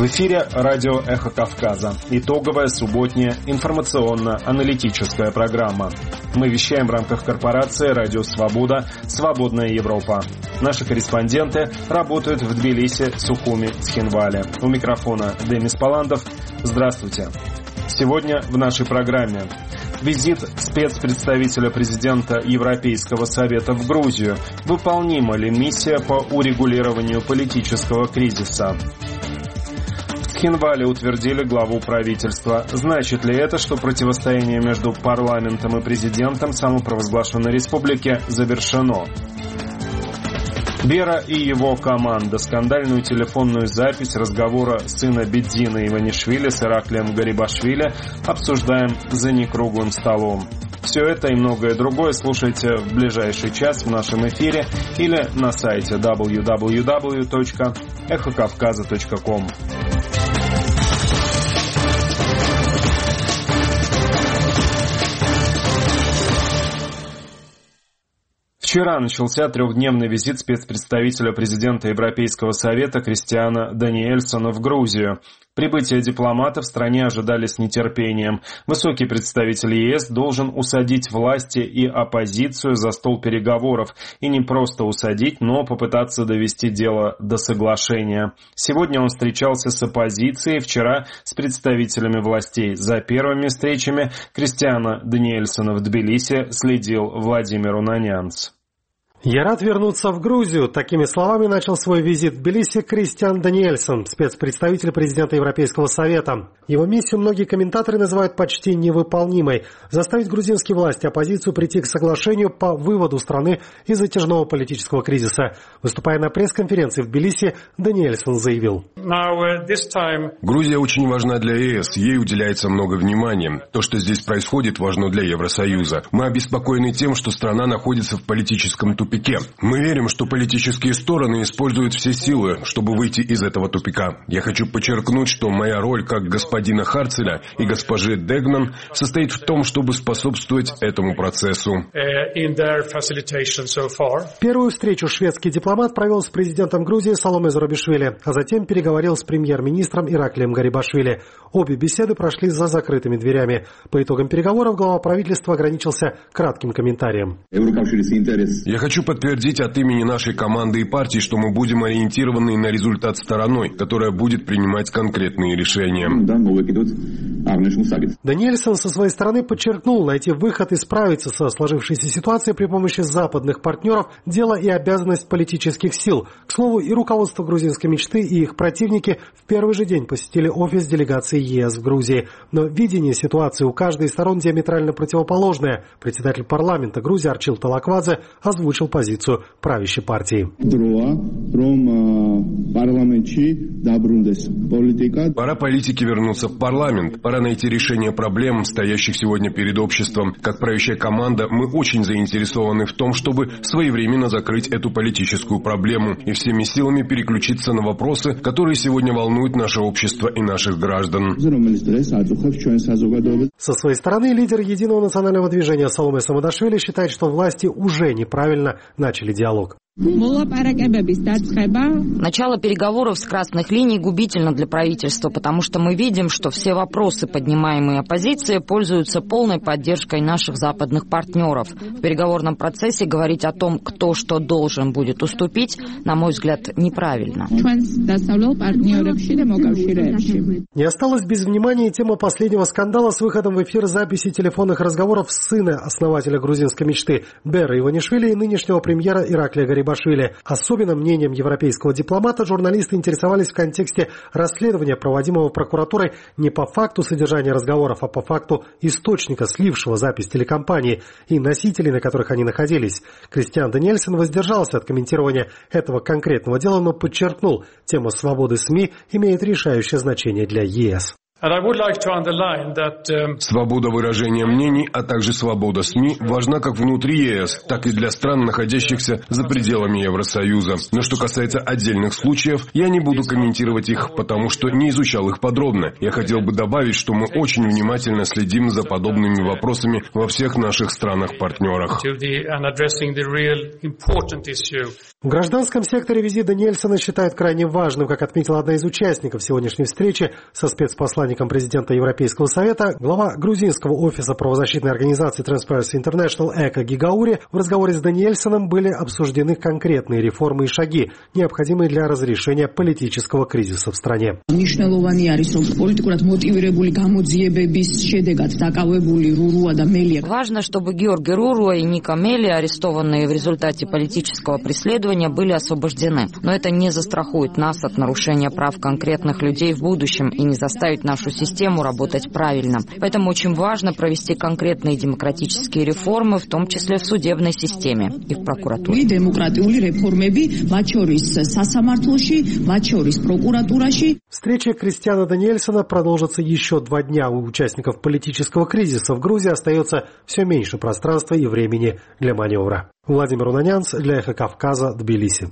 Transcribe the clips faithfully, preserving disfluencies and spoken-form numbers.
В эфире радио «Эхо Кавказа». Итоговая субботняя информационно-аналитическая программа. Мы вещаем в рамках корпорации «Радио Свобода. Свободная Европа». Наши корреспонденты работают в Тбилиси, Сухуми, Цхинвале. У микрофона Демис Паландов. Здравствуйте. Сегодня в нашей программе визит спецпредставителя президента Европейского совета в Грузию. Выполнима ли миссия по урегулированию политического кризиса? В Цхинвале утвердили главу правительства. Значит ли это, что противостояние между парламентом и президентом самопровозглашенной республики завершено? Бера и его команда. Скандальную телефонную запись разговора сына Бедзина Иванишвили с Ираклием Гарибашвили обсуждаем за некруглым столом. Все это и многое другое слушайте в ближайший час в нашем эфире или на сайте дабл ю дабл ю дабл ю точка эхо кавказа точка ком. Вчера начался трехдневный визит спецпредставителя президента Европейского совета Кристиана Даниэльсона в Грузию. Прибытие дипломата в стране ожидали с нетерпением. Высокий представитель ЕС должен усадить власти и оппозицию за стол переговоров. И не просто усадить, но попытаться довести дело до соглашения. Сегодня он встречался с оппозицией, вчера с представителями властей. За первыми встречами Кристиана Даниэльсона в Тбилиси следил Владимир Унанянц. «Я рад вернуться в Грузию». Такими словами начал свой визит в Тбилиси Кристиан Даниэльсон, спецпредставитель президента Европейского совета. Его миссию многие комментаторы называют почти невыполнимой – заставить грузинские власти и оппозицию прийти к соглашению по выводу страны из затяжного политического кризиса. Выступая на пресс-конференции в Тбилиси, Даниэльсон заявил: «Грузия очень важна для ЕС, ей уделяется много внимания. То, что здесь происходит, важно для Евросоюза. Мы обеспокоены тем, что страна находится в политическом тупике. Мы верим, что политические стороны используют все силы, чтобы выйти из этого тупика. Я хочу подчеркнуть, что моя роль как господина Харцеля и госпожи Дегнан состоит в том, чтобы способствовать этому процессу». Первую встречу шведский дипломат провел с президентом Грузии Саломе Зурабишвили, а затем переговорил с премьер-министром Ираклием Гарибашвили. Обе беседы прошли за закрытыми дверями. По итогам переговоров глава правительства ограничился кратким комментарием. «Я хочу подтвердить от имени нашей команды и партии, что мы будем ориентированы на результат стороной, которая будет принимать конкретные решения». Даниэльсон со своей стороны подчеркнул, найти выход и справиться со сложившейся ситуацией при помощи западных партнеров – дело и обязанность политических сил. К слову, и руководство грузинской мечты, и их противники в первый же день посетили офис делегации ЕС в Грузии. Но видение ситуации у каждой из сторон диаметрально противоположное. Председатель парламента Грузии Арчил Талаквадзе озвучил позицию правящей партии. Пора политике вернуться в парламент. Пора найти решение проблем, стоящих сегодня перед обществом. Как правящая команда, мы очень заинтересованы в том, чтобы своевременно закрыть эту политическую проблему и всеми силами переключиться на вопросы, которые сегодня волнуют наше общество и наших граждан. Со своей стороны, лидер Единого национального движения Саломе Самадашвили считает, что власти уже неправильно начали диалог. Начало переговоров с красных линий губительно для правительства, потому что мы видим, что все вопросы, поднимаемые оппозицией, пользуются полной поддержкой наших западных партнеров. В переговорном процессе говорить о том, кто что должен будет уступить, на мой взгляд, неправильно. Не осталась без внимания тема последнего скандала с выходом в эфир записи телефонных разговоров сына основателя грузинской мечты Бера Иванишвили и нынешнего премьера Ираклия Гарибашвили. Особенно мнением европейского дипломата журналисты интересовались в контексте расследования, проводимого прокуратурой не по факту содержания разговоров, а по факту источника, слившего запись телекомпании и носителей, на которых они находились. Кристиан Даниэльсон воздержался от комментирования этого конкретного дела, но подчеркнул, тема свободы СМИ имеет решающее значение для ЕС. Свобода выражения мнений, а также свобода СМИ важна как внутри ЕС, так и для стран, находящихся за пределами Евросоюза. Но что касается отдельных случаев, я не буду комментировать их, потому что не изучал их подробно. Я хотел бы добавить, что мы очень внимательно следим за подобными вопросами во всех наших странах-партнерах. В гражданском секторе визит Даниэльсона считают крайне важным, как отметила одна из участников сегодняшней встречи со спецпосланником президента Европейского совета, глава грузинского офиса правозащитной организации Transparency International Эко Гигаури. В разговоре с Даниэльсоном были обсуждены конкретные реформы и шаги, необходимые для разрешения политического кризиса в стране. Важно, чтобы Георги Руруа и Ника Мели, арестованные в результате политического преследования, были освобождены. Но это не застрахует нас от нарушения прав конкретных людей в будущем и не заставит нашу систему работать правильно. Поэтому очень важно провести конкретные демократические реформы, в том числе в судебной системе и в прокуратуре. Встреча Кристиана Даниэльсона продолжится еще два дня. У участников политического кризиса в Грузии остается все меньше пространства и времени для маневра. Владимир Унанянц для Эхо Кавказа, Тбилиси.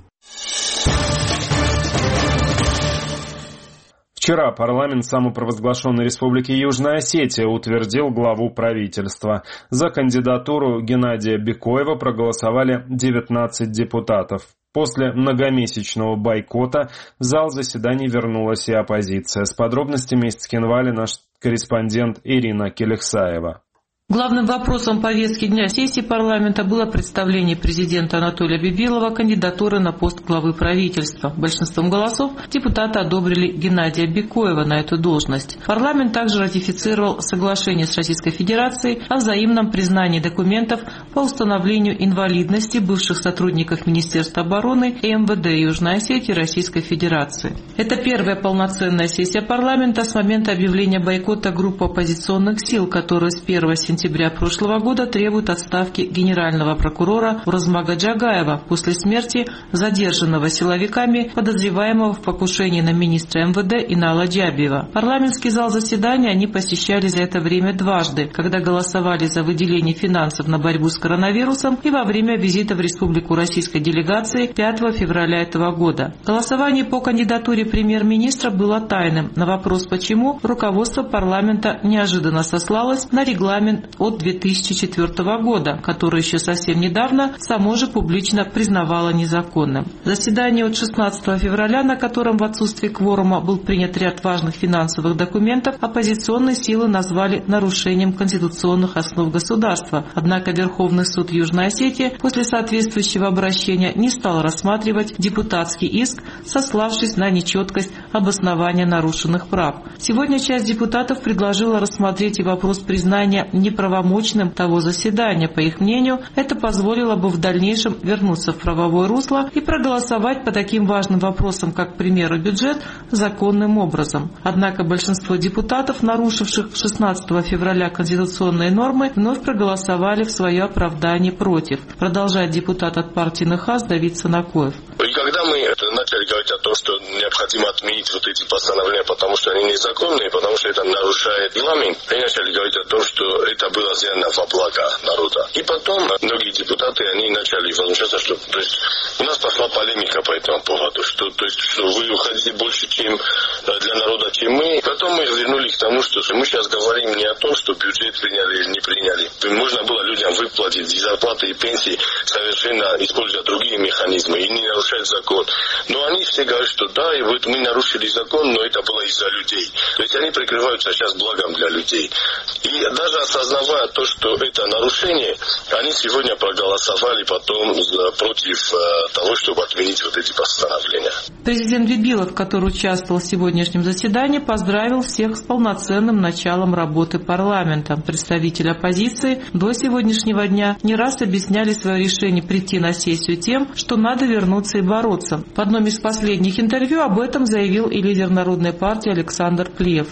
Вчера парламент самопровозглашенной Республики Южная Осетия утвердил главу правительства. За кандидатуру Геннадия Бекоева проголосовали девятнадцать депутатов. После многомесячного бойкота в зал заседаний вернулась и оппозиция. С подробностями из Цхинвали наш корреспондент Ирина Келехсаева. Главным вопросом повестки дня сессии парламента было представление президента Анатолия Бибилова кандидатуры на пост главы правительства. Большинством голосов депутаты одобрили Геннадия Бекоева на эту должность. Парламент также ратифицировал соглашение с Российской Федерацией о взаимном признании документов по установлению инвалидности бывших сотрудников Министерства обороны и эм вэ дэ Южной Осетии Российской Федерации. Это первая полноценная сессия парламента с момента объявления бойкота группы оппозиционных сил, которые с первого сентября прошлого года требуют отставки генерального прокурора Уразмага Джагаева после смерти задержанного силовиками подозреваемого в покушении на министра эм вэ дэ Инала Джабиева. Парламентский зал заседания они посещали за это время дважды, когда голосовали за выделение финансов на борьбу с коронавирусом и во время визита в республику российской делегации пятого февраля этого года. Голосование по кандидатуре премьер-министра было тайным. На вопрос «почему?» руководство парламента неожиданно сослалось на регламент от две тысячи четвёртого года, который еще совсем недавно само же публично признавало незаконным. Заседание от шестнадцатого февраля, на котором в отсутствии кворума был принят ряд важных финансовых документов, оппозиционные силы назвали нарушением конституционных основ государства. Однако Верховный суд Южной Осетии после соответствующего обращения не стал рассматривать депутатский иск, сославшись на нечеткость обоснования нарушенных прав. Сегодня часть депутатов предложила рассмотреть и вопрос признания неправомочным того заседания. По их мнению, это позволило бы в дальнейшем вернуться в правовое русло и проголосовать по таким важным вопросам, как, к примеру, бюджет, законным образом. Однако большинство депутатов, нарушивших шестнадцатого февраля конституционные нормы, вновь проголосовали в свое оправдание против. Продолжает депутат от партии НХАС Давид Санакоев. И когда мы начали говорить о том, что необходимо отменить вот эти постановления, потому что они незаконные, потому что это нарушает регламент, они начали говорить о том, что это было сделано во благо народа. И потом многие депутаты, они начали возмущаться, что то есть, у нас пошла полемика по этому поводу, что, то есть, что вы уходите больше чем для народа, чем мы. Потом мы вернулись к тому, что мы сейчас говорим не о том, что бюджет приняли или не приняли. Можно было людям выплатить и зарплаты, и пенсии, совершенно используя другие механизмы и не нарушать закон. Но они все говорят, что да, и вот мы нарушили закон, но это было из-за людей. То есть они прикрываются сейчас благом для людей. И даже осознавая то, что это нарушение, они сегодня проголосовали потом против того, чтобы отменить вот эти постановления. Президент Бибилов, который участвовал в сегодняшнем заседании, поздравил всех с полноценным началом работы парламента. Представители оппозиции до сегодняшнего дня не раз объясняли свое решение прийти на сессию тем, что надо вернуться и бороться. В одном из последних интервью об этом заявил и лидер Народной партии Александр Плиев.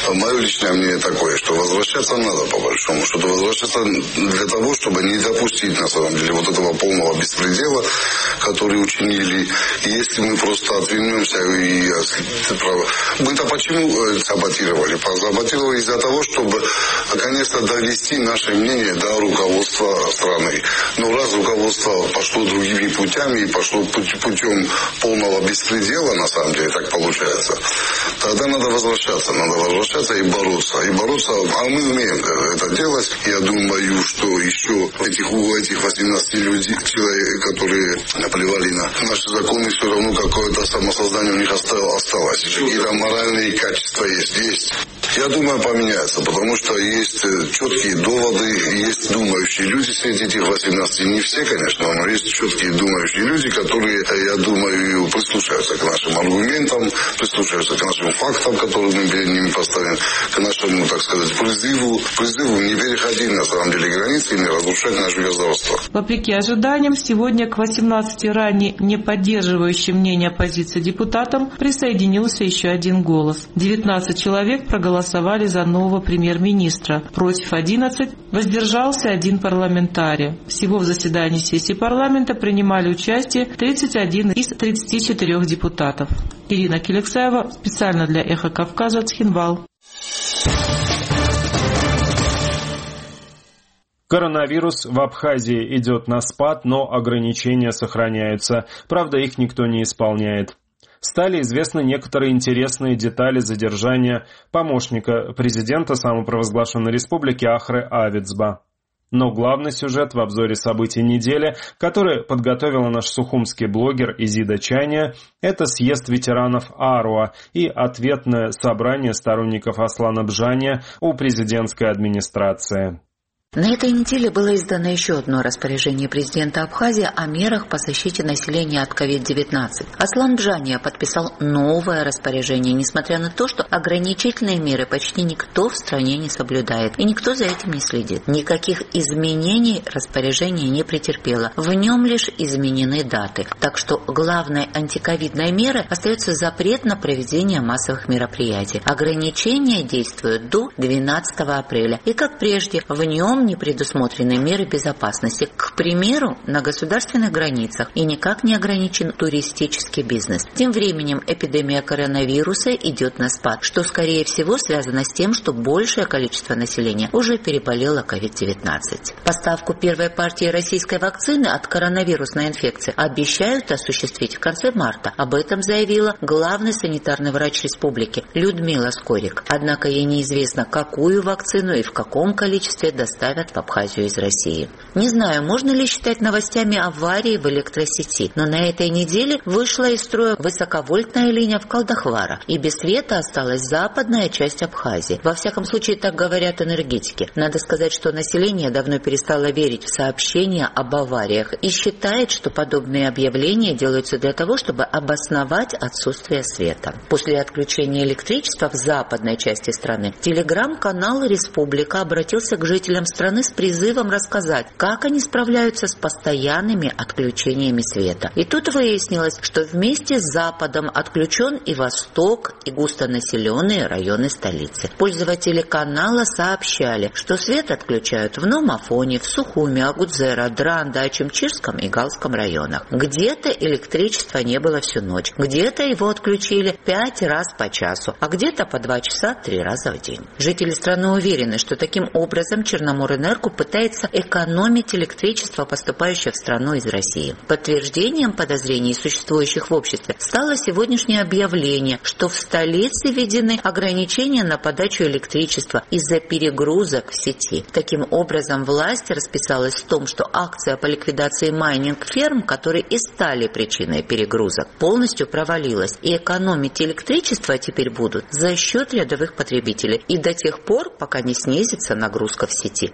мое личное мнение такое, что возвращаться надо по большому счету. Возвращаться для того, чтобы не допустить на самом деле вот этого полного беспредела, который учинили. И если мы просто отвернемся и... Мы-то почему саботировали? Саботировали из-за того, чтобы наконец-то довести наше мнение до руководства страны. Но раз руководство пошло другими путями и пошло путем полного беспредела, на самом деле так получается, тогда надо возвращаться, надо возвращаться и бороться. И бороться, а мы умеем это делать. Я думаю, что еще этих, у этих восемнадцати людей, человек, которые наплевали на наши законы, все равно какое-то самосознание у них осталось. Какие-то моральные качества есть. есть. Я думаю, поменяется, потому что есть четкие доводы, есть думающие люди среди этих восемнадцати. Не все, конечно, но есть четкие думающие люди, которые, я думаю, прислушаются к нашим аргументам, прислушаются к нашим фактам, которые мы перед ними поставим, к нашему, так сказать, призыву, призыву не переходить, на самом деле, границы и не разрушать наше государство. Вопреки ожиданиям, сегодня к восемнадцати ранее не поддерживающим мнение оппозиции депутатам присоединился еще один голос. девятнадцать человек проголосовали за нового премьер-министра. Против одиннадцать, воздержался один парламентарий. Всего в заседании сессии парламента принимали участие тридцать один из тридцати четырёх депутатов. Ирина Келексаева, специально для «Эхо Кавказа», Цхинвал. Коронавирус в Абхазии идет на спад, но ограничения сохраняются. Правда, их никто не исполняет. Стали известны некоторые интересные детали задержания помощника президента самопровозглашенной республики Ахры Авицба. Но главный сюжет в обзоре событий недели, который подготовила наш сухумский блогер Изида Чайня, это съезд ветеранов Аруа и ответное собрание сторонников Аслана Бжания у президентской администрации. На этой неделе было издано еще одно распоряжение президента Абхазии о мерах по защите населения от ковид девятнадцать. Аслан Бжания подписал новое распоряжение, несмотря на то, что ограничительные меры почти никто в стране не соблюдает, и никто за этим не следит. Никаких изменений распоряжение не претерпело. В нем лишь изменены даты. Так что главной антиковидной мерой остается запрет на проведение массовых мероприятий. Ограничения действуют до двенадцатого апреля. И как прежде, в нем не предусмотрены меры безопасности, к примеру, на государственных границах, и никак не ограничен туристический бизнес. Тем временем эпидемия коронавируса идет на спад, что, скорее всего, связано с тем, что большее количество населения уже переболело ковид девятнадцать. Поставку первой партии российской вакцины от коронавирусной инфекции обещают осуществить в конце марта. Об этом заявила главный санитарный врач республики Людмила Скорик. Однако ей неизвестно, какую вакцину и в каком количестве доставят в Абхазию из России. Не знаю, можно ли считать новостями аварии в электросети, но на этой неделе вышла из строя высоковольтная линия в Калдахвара, и без света осталась западная часть Абхазии. Во всяком случае, так говорят энергетики. Надо сказать, что население давно перестало верить в сообщения об авариях и считает, что подобные объявления делаются для того, чтобы обосновать отсутствие света. После отключения электричества в западной части страны телеграм-канал «Республика» обратился к жителям страны с призывом рассказать, как они справляются с постоянными отключениями света. И тут выяснилось, что вместе с Западом отключен и Восток, и густонаселенные районы столицы. Пользователи канала сообщали, что свет отключают в Номафоне, в Сухуме, Агудзера, Дранда, Ачимчирском и Галском районах. Где-то электричества не было всю ночь, где-то его отключили пять раз по часу, а где-то по два часа три раза в день. Жители страны уверены, что таким образом Черноморэнерго пытается экономить электричество, поступающее в страну из России. Подтверждением подозрений, существующих в обществе, стало сегодняшнее объявление, что в столице введены ограничения на подачу электричества из-за перегрузок в сети. Таким образом, власть расписалась в том, что акция по ликвидации майнинг-ферм, которые и стали причиной перегрузок, полностью провалилась, и экономить электричество теперь будут за счет рядовых потребителей и до тех пор, пока не снизится нагрузка в сети.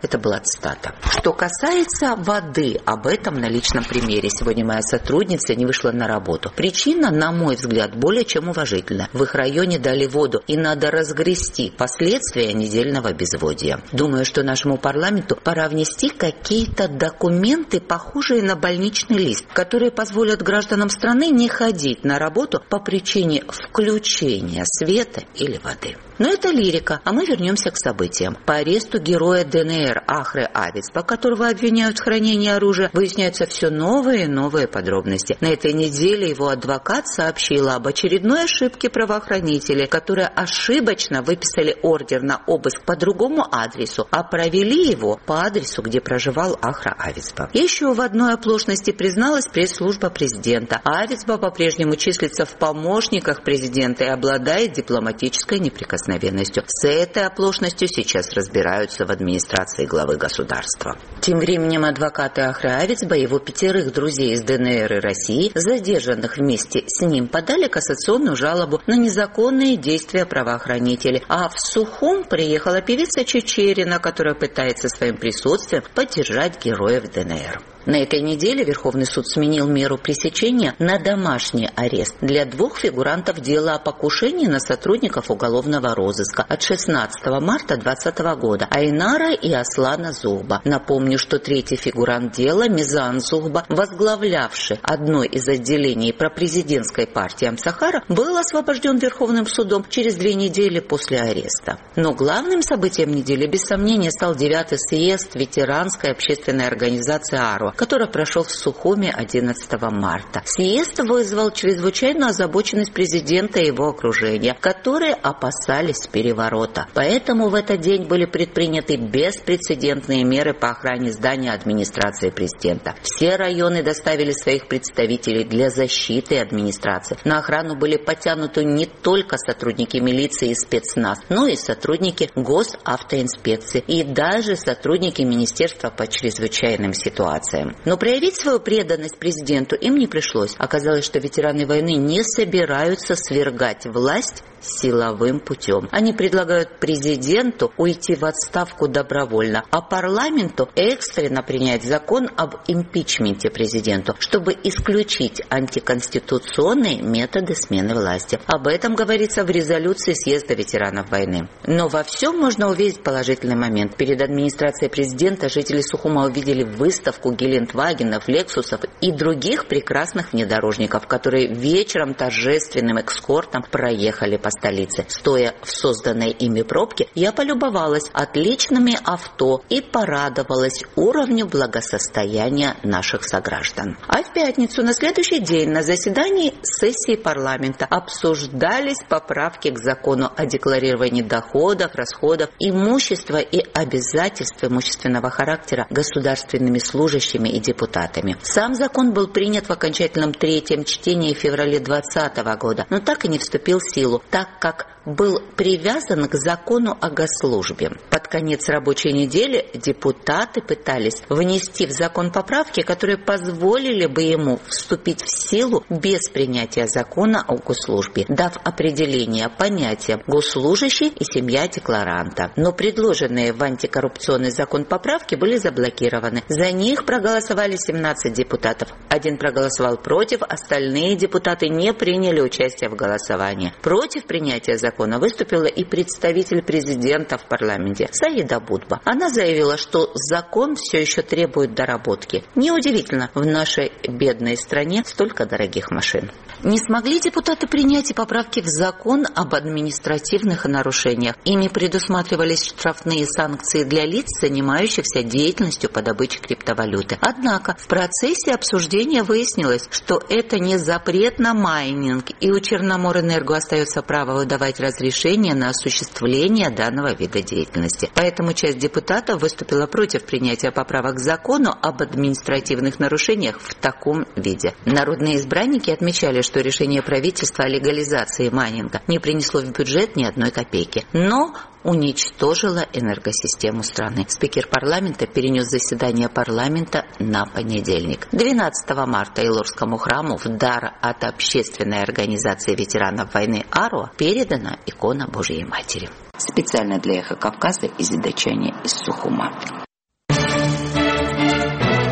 Это была цитата. Что касается воды, об этом на личном примере. Сегодня моя сотрудница не вышла на работу. Причина, на мой взгляд, более чем уважительна. В их районе дали воду, и надо разгрести последствия недельного безводья. Думаю, что нашему парламенту пора внести какие-то документы, похожие на больничный лист, которые позволят гражданам страны не ходить на работу по причине включения света или воды. Но это лирика, а мы вернемся к событиям. По аресту героя ДНР Ахры Авицпа, которого обвиняют в хранении оружия, выясняются все новые и новые подробности. На этой неделе его адвокат сообщила об очередной ошибке правоохранителей, которые ошибочно выписали ордер на обыск по другому адресу, а провели его по адресу, где проживал Ахра Авицпа. Еще в одной оплошности призналась пресс-служба президента. Авицпа по-прежнему числится в помощниках президента и обладает дипломатической неприкосновенностью. С этой оплошностью сейчас разбираются в администрации главы государства. Тем временем адвокаты Ахры Авицпа и его пятерых друзей из ДНР и России, задержанных вместе с ним, подали кассационную жалобу на незаконные действия правоохранителей. А в Сухум приехала певица Чечерина, которая пытается своим присутствием поддержать героев ДНР. На этой неделе Верховный суд сменил меру пресечения на домашний арест для двух фигурантов дела о покушении на сотрудников уголовного розыска от шестнадцатого марта двадцатого года Айнара и Аслана Зухба. Напомню, что третий фигурант дела, Мизан Зухба, возглавлявший одно из отделений пропрезидентской партии Амсахара, был освобожден Верховным судом через две недели после ареста. Но главным событием недели, без сомнения, стал девятый съезд ветеранской общественной организации «Ару», который прошел в Сухуме одиннадцатого марта. Съезд вызвал чрезвычайную озабоченность президента и его окружения, которые опасались переворота. Поэтому в этот день были предприняты беспрецедентные меры по охране здания администрации президента. Все районы доставили своих представителей для защиты администрации. На охрану были подтянуты не только сотрудники милиции и спецназ, но и сотрудники госавтоинспекции и даже сотрудники Министерства по чрезвычайным ситуациям. Но проявить свою преданность президенту им не пришлось. Оказалось, что ветераны войны не собираются свергать власть силовым путем. Они предлагают президенту уйти в отставку добровольно, а парламенту экстренно принять закон об импичменте президенту, чтобы исключить антиконституционные методы смены власти. Об этом говорится в резолюции съезда ветеранов войны. Но во всем можно увидеть положительный момент. Перед администрацией президента жители Сухума увидели выставку Гелендвагенов, Лексусов и других прекрасных внедорожников, которые вечером торжественным экскортом проехали по столице. Стоя в созданной ими пробке, я полюбовалась отличными авто и порадовалась уровню благосостояния наших сограждан. А в пятницу, на следующий день, на заседании сессии парламента обсуждались поправки к закону о декларировании доходов, расходов, имущества и обязательств имущественного характера государственными служащими и депутатами. Сам закон был принят в окончательном третьем чтении в феврале двадцатого года, но так и не вступил в силу, так как был привязан к закону о госслужбе. Под конец рабочей недели депутаты пытались внести в закон поправки, которые позволили бы ему вступить в силу без принятия закона о госслужбе, дав определение понятиям госслужащий и семья декларанта. Но предложенные в антикоррупционный закон поправки были заблокированы. За них проголосовали семнадцать депутатов. Один проголосовал против, остальные депутаты не приняли участие в голосовании. Против принятия закона выступила и представитель президента в парламенте Саида Будба. Она заявила, что закон все еще требует доработки. Неудивительно, в нашей бедной стране столько дорогих машин. Не смогли депутаты принять и поправки в закон об административных нарушениях. Ими предусматривались штрафные санкции для лиц, занимающихся деятельностью по добыче криптовалюты. Однако в процессе обсуждения выяснилось, что это не запрет на майнинг, и у Черноморэнерго остается право выдавать разрешение на осуществление данного вида деятельности. Поэтому часть депутатов выступила против принятия поправок к закону об административных нарушениях в таком виде. Народные избранники отмечали, что решение правительства о легализации майнинга не принесло в бюджет ни одной копейки, но уничтожила энергосистему страны. Спикер парламента перенес заседание парламента на понедельник. двенадцатого марта Илорскому храму в дар от общественной организации ветеранов войны «Ару» передана икона Божьей Матери. Специально для «Эхо Кавказа» из Дачани из Сухума.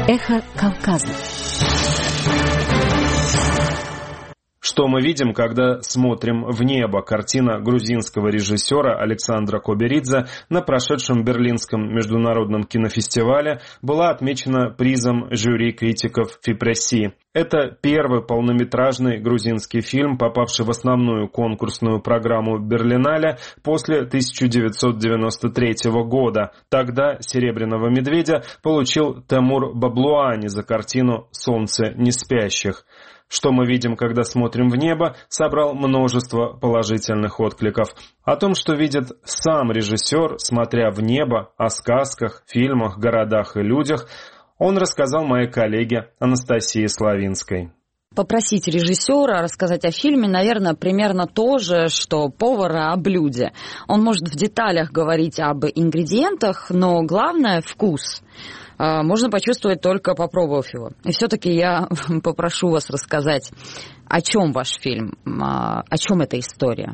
Эхо Кавказа. Что мы видим, когда смотрим в небо? Картина грузинского режиссера Александра Коберидзе на прошедшем Берлинском международном кинофестивале была отмечена призом жюри критиков ФИПРЕССИ. Это первый полнометражный грузинский фильм, попавший в основную конкурсную программу Берлинале после тысяча девятьсот девяносто третьего года. Тогда «Серебряного медведя» получил Темур Баблуани за картину «Солнце неспящих». Что мы видим, когда смотрим в небо, собрал множество положительных откликов. О том, что видит сам режиссер, смотря в небо, о сказках, фильмах, городах и людях, он рассказал моей коллеге Анастасии Славинской. Попросить режиссера рассказать о фильме, наверное, примерно то же, что повара о блюде. Он может в деталях говорить об ингредиентах, но главное – вкус. Можно почувствовать, только попробовав его. И все-таки я попрошу вас рассказать, о чем ваш фильм, о чем эта история.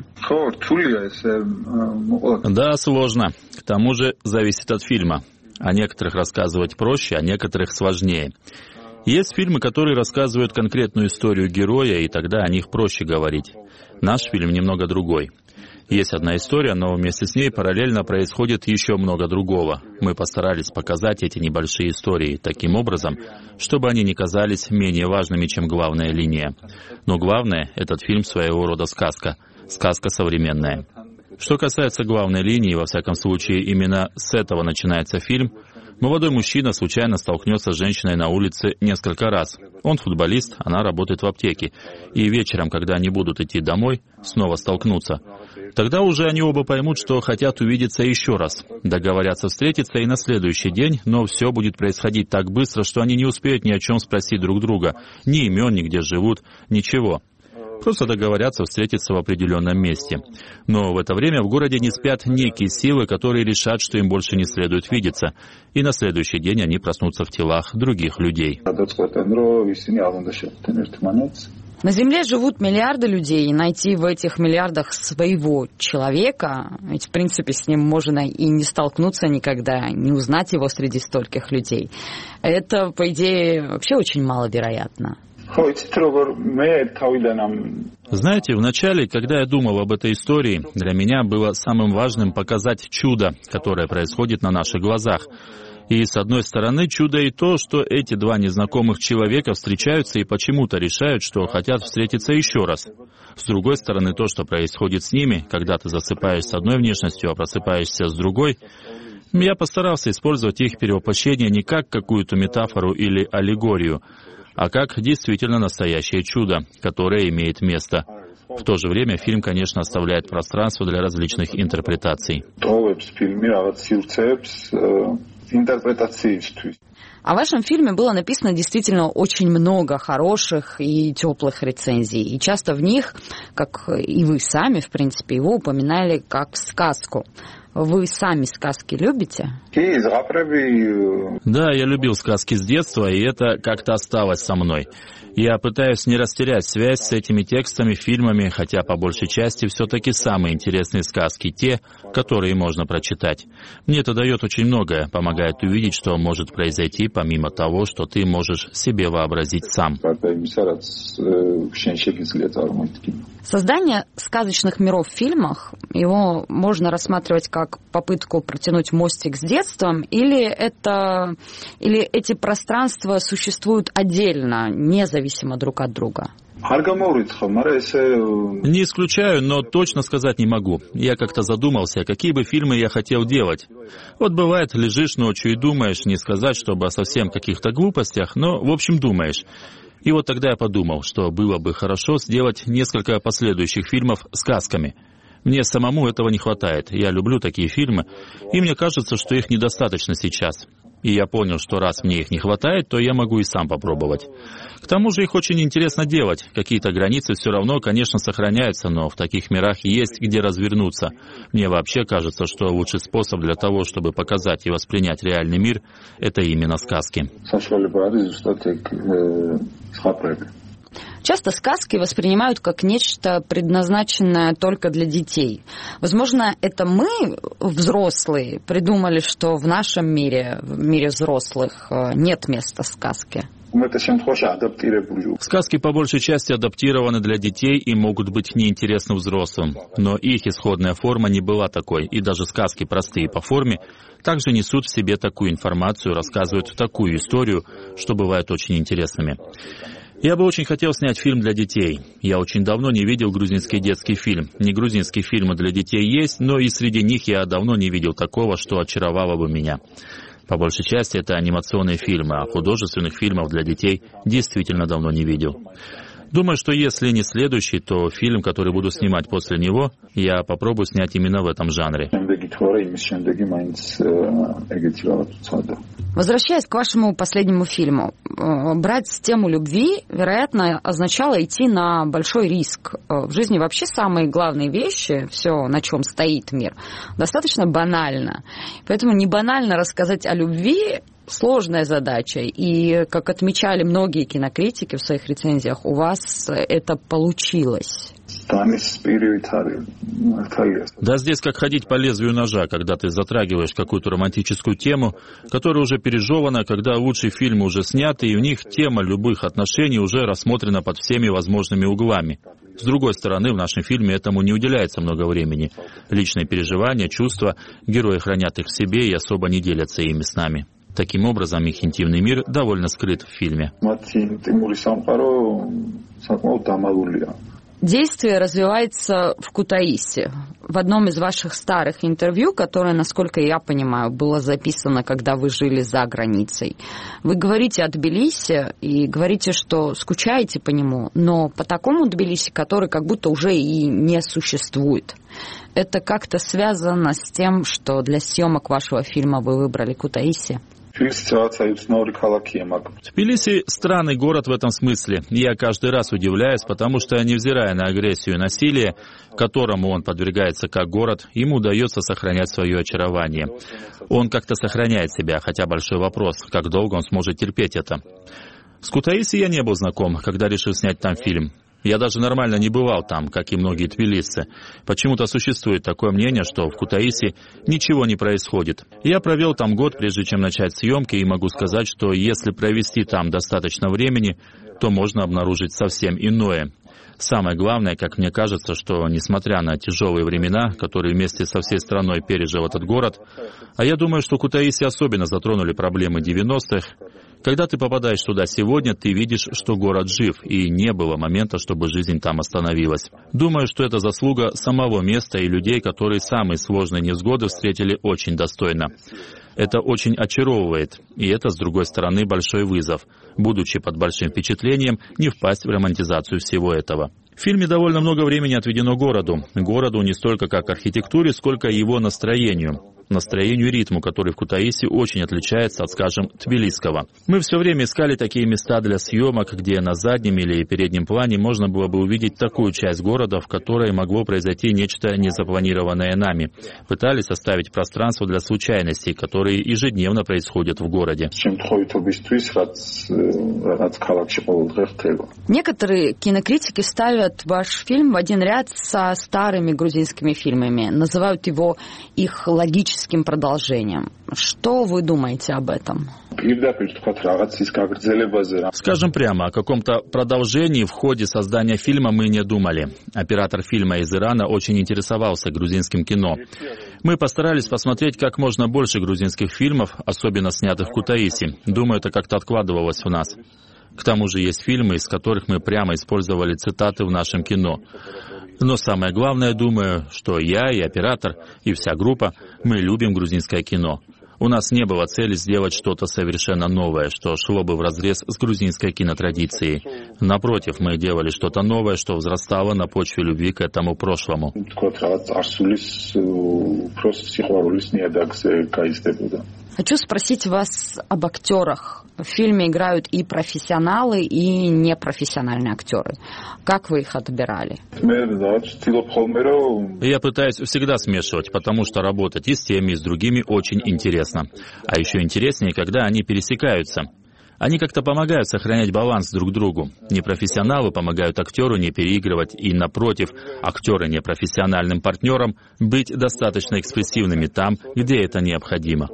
Да, сложно. К тому же зависит от фильма. О некоторых рассказывать проще, о некоторых сложнее. Есть фильмы, которые рассказывают конкретную историю героя, и тогда о них проще говорить. Наш фильм немного другой. Есть одна история, но вместе с ней параллельно происходит еще много другого. Мы постарались показать эти небольшие истории таким образом, чтобы они не казались менее важными, чем главная линия. Но главное, этот фильм своего рода сказка. Сказка современная. Что касается главной линии, во всяком случае, именно с этого начинается фильм. Молодой мужчина случайно столкнется с женщиной на улице несколько раз. Он футболист, она работает в аптеке. И вечером, когда они будут идти домой, снова столкнутся. Тогда уже они оба поймут, что хотят увидеться еще раз. Договорятся встретиться и на следующий день, но все будет происходить так быстро, что они не успеют ни о чем спросить друг друга. Ни имен, ни где живут, ничего. Просто договорятся встретиться в определенном месте. Но в это время в городе не спят некие силы, которые решат, что им больше не следует видеться. И на следующий день они проснутся в телах других людей. На Земле живут миллиарды людей, и найти в этих миллиардах своего человека, ведь в принципе с ним можно и не столкнуться никогда, не узнать его среди стольких людей. Это, по идее, вообще очень маловероятно. Знаете, вначале, когда я думал об этой истории, для меня было самым важным показать чудо, которое происходит на наших глазах. И, с одной стороны, чудо и то, что эти два незнакомых человека встречаются и почему-то решают, что хотят встретиться еще раз. С другой стороны, то, что происходит с ними, когда ты засыпаешь с одной внешностью, а просыпаешься с другой. Я постарался использовать их перевоплощение не как какую-то метафору или аллегорию, а как действительно настоящее чудо, которое имеет место. В то же время фильм, конечно, оставляет пространство для различных интерпретаций. О вашем фильме было написано действительно очень много хороших и теплых рецензий. И часто в них, как и вы сами, в принципе, его упоминали как сказку. Вы сами сказки любите? Да, я любил сказки с детства, и это как-то осталось со мной. Я пытаюсь не растерять связь с этими текстами, фильмами, хотя по большей части все-таки самые интересные сказки те, которые можно прочитать. Мне это дает очень многое, помогает увидеть, что может произойти, помимо того, что ты можешь себе вообразить сам. Создание сказочных миров в фильмах, его можно рассматривать как попытку протянуть мостик с детством, или это, или эти пространства существуют отдельно, независимо друг от друга? Не исключаю, но точно сказать не могу. Я как-то задумался, какие бы фильмы я хотел делать. Вот бывает, лежишь ночью и думаешь, не сказать, чтобы о совсем каких-то глупостях, но, в общем, думаешь. И вот тогда я подумал, что было бы хорошо сделать несколько последующих фильмов сказками. Мне самому этого не хватает. Я люблю такие фильмы, и мне кажется, что их недостаточно сейчас. И я понял, что раз мне их не хватает, то я могу и сам попробовать. К тому же их очень интересно делать. Какие-то границы все равно, конечно, сохраняются, но в таких мирах есть где развернуться. Мне вообще кажется, что лучший способ для того, чтобы показать и воспринять реальный мир, это именно сказки. Часто сказки воспринимают как нечто, предназначенное только для детей. Возможно, это мы, взрослые, придумали, что в нашем мире, в мире взрослых, нет места сказке. Сказки по большей части адаптированы для детей и могут быть неинтересны взрослым, но их исходная форма не была такой, и даже сказки, простые по форме, также несут в себе такую информацию, рассказывают такую историю, что бывают очень интересными. Я бы очень хотел снять фильм для детей. Я очень давно не видел грузинский детский фильм. Не грузинские фильмы для детей есть, но и среди них я давно не видел такого, что очаровало бы меня. По большей части это анимационные фильмы, а художественных фильмов для детей действительно давно не видел. Думаю, что если не следующий, то фильм, который буду снимать после него, я попробую снять именно в этом жанре. Возвращаясь к вашему последнему фильму, брать тему любви, вероятно, означало идти на большой риск. В жизни вообще самые главные вещи, все, на чем стоит мир, достаточно банально. Поэтому не банально рассказать о любви — сложная задача. И, как отмечали многие кинокритики в своих рецензиях, у вас это получилось. Да, здесь как ходить по лезвию ножа, когда ты затрагиваешь какую-то романтическую тему, которая уже пережевана, когда лучшие фильмы уже сняты, и у них тема любых отношений уже рассмотрена под всеми возможными углами. С другой стороны, в нашем фильме этому не уделяется много времени. Личные переживания, чувства, герои хранят их в себе и особо не делятся ими с нами. Таким образом, их интимный мир довольно скрыт в фильме. Действие развивается в Кутаиси. В одном из ваших старых интервью, которое, насколько я понимаю, было записано, когда вы жили за границей, вы говорите о Тбилиси и говорите, что скучаете по нему, но по такому Тбилиси, который как будто уже и не существует. Это как-то связано с тем, что для съемок вашего фильма вы выбрали Кутаиси? Тбилиси – странный город в этом смысле. Я каждый раз удивляюсь, потому что, невзирая на агрессию и насилие, которому он подвергается как город, ему удается сохранять свое очарование. Он как-то сохраняет себя, хотя большой вопрос, как долго он сможет терпеть это. С Кутаиси я не был знаком, когда решил снять там фильм. Я даже нормально не бывал там, как и многие тбилисцы. Почему-то существует такое мнение, что в Кутаиси ничего не происходит. Я провел там год, прежде чем начать съемки, и могу сказать, что если провести там достаточно времени, то можно обнаружить совсем иное. Самое главное, как мне кажется, что, несмотря на тяжелые времена, которые вместе со всей страной пережил этот город, а я думаю, что Кутаиси особенно затронули проблемы девяностых, когда ты попадаешь туда сегодня, ты видишь, что город жив, и не было момента, чтобы жизнь там остановилась. Думаю, что это заслуга самого места и людей, которые самые сложные невзгоды встретили очень достойно. Это очень очаровывает, и это, с другой стороны, большой вызов, будучи под большим впечатлением, не впасть в романтизацию всего этого. В фильме довольно много времени отведено городу. Городу не столько как архитектуре, сколько его настроению. Настроению и ритму, который в Кутаиси очень отличается от, скажем, тбилисского. Мы все время искали такие места для съемок, где на заднем или переднем плане можно было бы увидеть такую часть города, в которой могло произойти нечто незапланированное нами. Пытались оставить пространство для случайностей, которые ежедневно происходят в городе. Некоторые кинокритики ставят ваш фильм в один ряд со старыми грузинскими фильмами, называют его их логическим продолжением. Что вы думаете об этом? Скажем прямо, о каком-то продолжении в ходе создания фильма мы не думали. Оператор фильма из Ирана очень интересовался грузинским кино. Мы постарались посмотреть как можно больше грузинских фильмов, особенно снятых в Кутаиси. Думаю, это как-то откладывалось у нас. К тому же есть фильмы, из которых мы прямо использовали цитаты в нашем кино. Но самое главное, думаю, что я и оператор, и вся группа, мы любим грузинское кино. У нас не было цели сделать что-то совершенно новое, что шло бы вразрез с грузинской кинотрадицией. Напротив, мы делали что-то новое, что взрастало на почве любви к этому прошлому. Хочу спросить вас об актерах. В фильме играют и профессионалы, и непрофессиональные актеры. Как вы их отбирали? Я пытаюсь всегда смешивать, потому что работать и с теми, и с другими очень интересно. А еще интереснее, когда они пересекаются. Они как-то помогают сохранять баланс друг другу. Непрофессионалы помогают актеру не переигрывать и, напротив, актеры непрофессиональным партнерам быть достаточно экспрессивными там, где это необходимо.